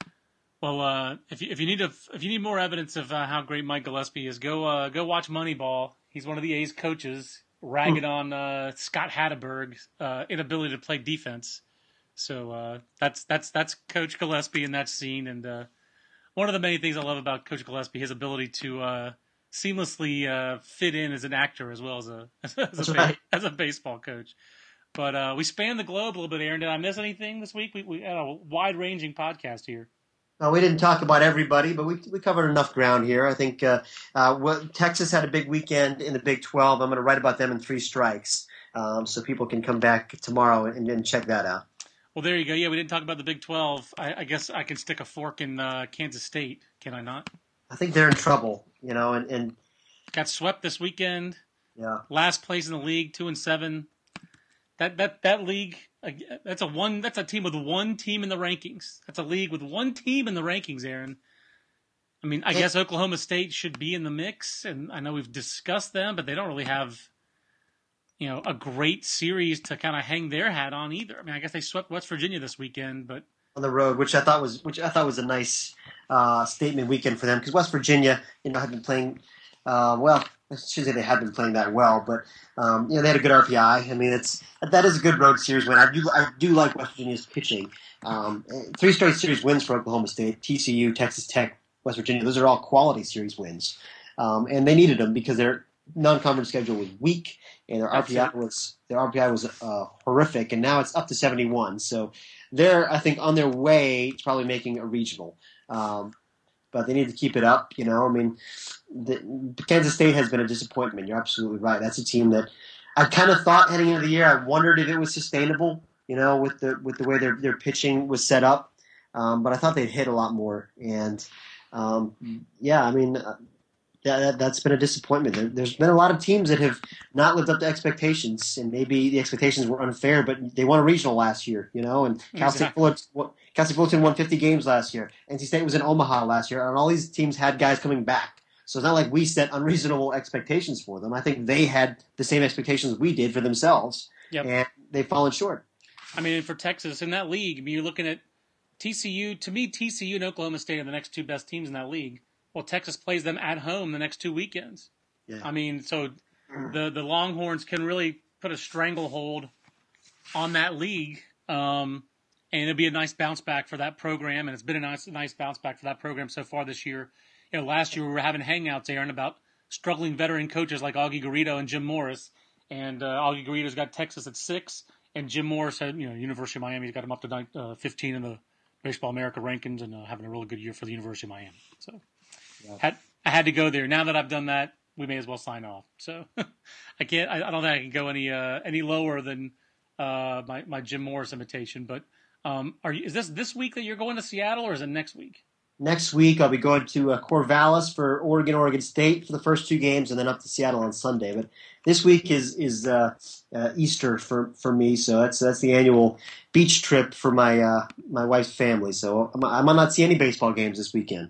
[SPEAKER 2] Well, uh, if you if you need a, if you need more evidence of uh, how great Mike Gillespie is, go uh, go watch Moneyball. He's one of the A's coaches, ragging on uh, Scott Hatteberg's uh, inability to play defense. So uh, that's that's that's Coach Gillespie in that scene, and. Uh, One of the many things I love about Coach Gillespie, his ability to uh, seamlessly uh, fit in as an actor as well as a as a,
[SPEAKER 3] right.
[SPEAKER 2] as a baseball coach. But uh, we spanned the globe a little bit, Aaron. Did I miss anything this week? We, we had a wide-ranging podcast here.
[SPEAKER 3] No, we didn't talk about everybody, but we we covered enough ground here. I think uh, uh, well, Texas had a big weekend in the Big twelve. I'm going to write about them in three strikes, um, so people can come back tomorrow and, and check that out.
[SPEAKER 2] Well, there you go. Yeah, we didn't talk about the Big twelve. I, I guess I can stick a fork in uh, Kansas State, can I not?
[SPEAKER 3] I think they're in trouble, you know, and, and
[SPEAKER 2] got swept this weekend.
[SPEAKER 3] Yeah,
[SPEAKER 2] last place in the league, two and seven. That that that league, that's a one. That's a team with one team in the rankings. That's a league with one team in the rankings, Aaron. I mean, I guess Oklahoma State should be in the mix, and I know we've discussed them, but they don't really have, you know, a great series to kind of hang their hat on either. I mean, I guess they swept West Virginia this weekend, but
[SPEAKER 3] on the road, which I thought was which I thought was a nice uh, statement weekend for them because West Virginia, you know, had been playing uh, well. I shouldn't say they had been playing that well, but um, you know, they had a good R P I. I mean, it's that is a good road series win. I do I do like West Virginia's pitching. Um, three straight series wins for Oklahoma State, T C U, Texas Tech, West Virginia. Those are all quality series wins, um, and they needed them because their non-conference schedule was weak and their
[SPEAKER 2] That's
[SPEAKER 3] R P I
[SPEAKER 2] it.
[SPEAKER 3] was their R P I was uh, horrific, and now it's up to seventy-one. So they're, I think, on their way to probably making a regional. Um, but they need to keep it up, you know. I mean, the, Kansas State has been a disappointment. You're absolutely right. That's a team that I kind of thought heading into the year, I wondered if it was sustainable. you know, with the with the way their their pitching was set up. Um, but I thought they'd hit a lot more, and um, yeah, I mean. Uh, That, that's been a disappointment. There, there's been a lot of teams that have not lived up to expectations, and maybe the expectations were unfair, but they won a regional last year, you know, and Cal State
[SPEAKER 2] Exactly.
[SPEAKER 3] Fullerton, Cal State Fullerton won fifty games last year. N C State was in Omaha last year, and all these teams had guys coming back. So it's not like we set unreasonable expectations for them. I think they had the same expectations we did for themselves,
[SPEAKER 2] Yep.
[SPEAKER 3] and they've fallen short.
[SPEAKER 2] I mean, for Texas in that league, I mean, you're looking at T C U. To me, T C U and Oklahoma State are the next two best teams in that league. Well, Texas plays them at home the next two weekends.
[SPEAKER 3] Yeah.
[SPEAKER 2] I mean, so the the Longhorns can really put a stranglehold on that league, um, and it'll be a nice bounce back for that program. And it's been a nice nice bounce back for that program so far this year. You know, last year we were having hangouts, Aaron, about struggling veteran coaches like Augie Garrido and Jim Morris. And uh, Augie Garrido's got Texas at six, and Jim Morris had, you know, University of Miami's got him up to nine, uh, fifteen in the Baseball America rankings, and uh, having a really good year for the University of Miami. So. Yeah. Had, I had to go there. Now that I've done that, we may as well sign off. So I can't. I, I don't think I can go any uh, any lower than uh, my my Jim Morris imitation. But um, are you? Is this this week that you're going to Seattle, or is it next week?
[SPEAKER 3] Next week, I'll be going to uh, Corvallis for Oregon, Oregon State for the first two games, and then up to Seattle on Sunday. But this week is is uh, uh, Easter for, for me, so that's that's the annual beach trip for my uh, my wife's family. So I'm, I might not see any baseball games this weekend.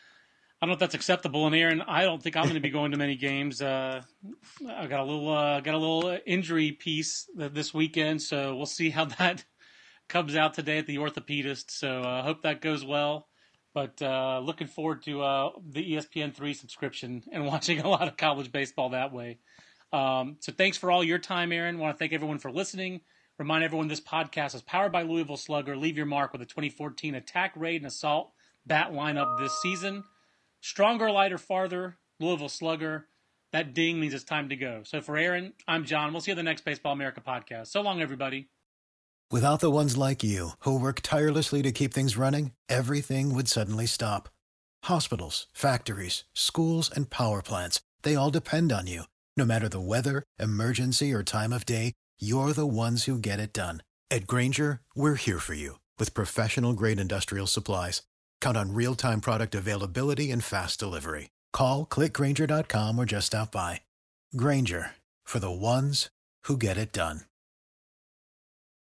[SPEAKER 2] I don't know if that's acceptable. And Aaron, I don't think I'm going to be going to many games. Uh, I got a little, uh, got a little injury piece this weekend, so we'll see how that comes out today at the orthopedist. So I uh, hope that goes well. But uh, looking forward to uh, the E S P N three subscription and watching a lot of college baseball that way. Um, so thanks for all your time, Aaron. I want to thank everyone for listening. Remind everyone this podcast is powered by Louisville Slugger. Leave your mark with a twenty fourteen attack, raid, and assault bat lineup this season. Stronger, lighter, farther, Louisville Slugger. That ding means it's time to go. So for Aaron, I'm John. We'll see you on the next Baseball America podcast. So long, everybody.
[SPEAKER 4] Without the ones like you, who work tirelessly to keep things running, everything would suddenly stop. Hospitals, factories, schools, and power plants, they all depend on you. No matter the weather, emergency, or time of day, you're the ones who get it done. At Grainger, we're here for you with professional-grade industrial supplies. Count on real-time product availability and fast delivery. Call, click Grainger dot com, or just stop by. Grainger, for the ones who get it done.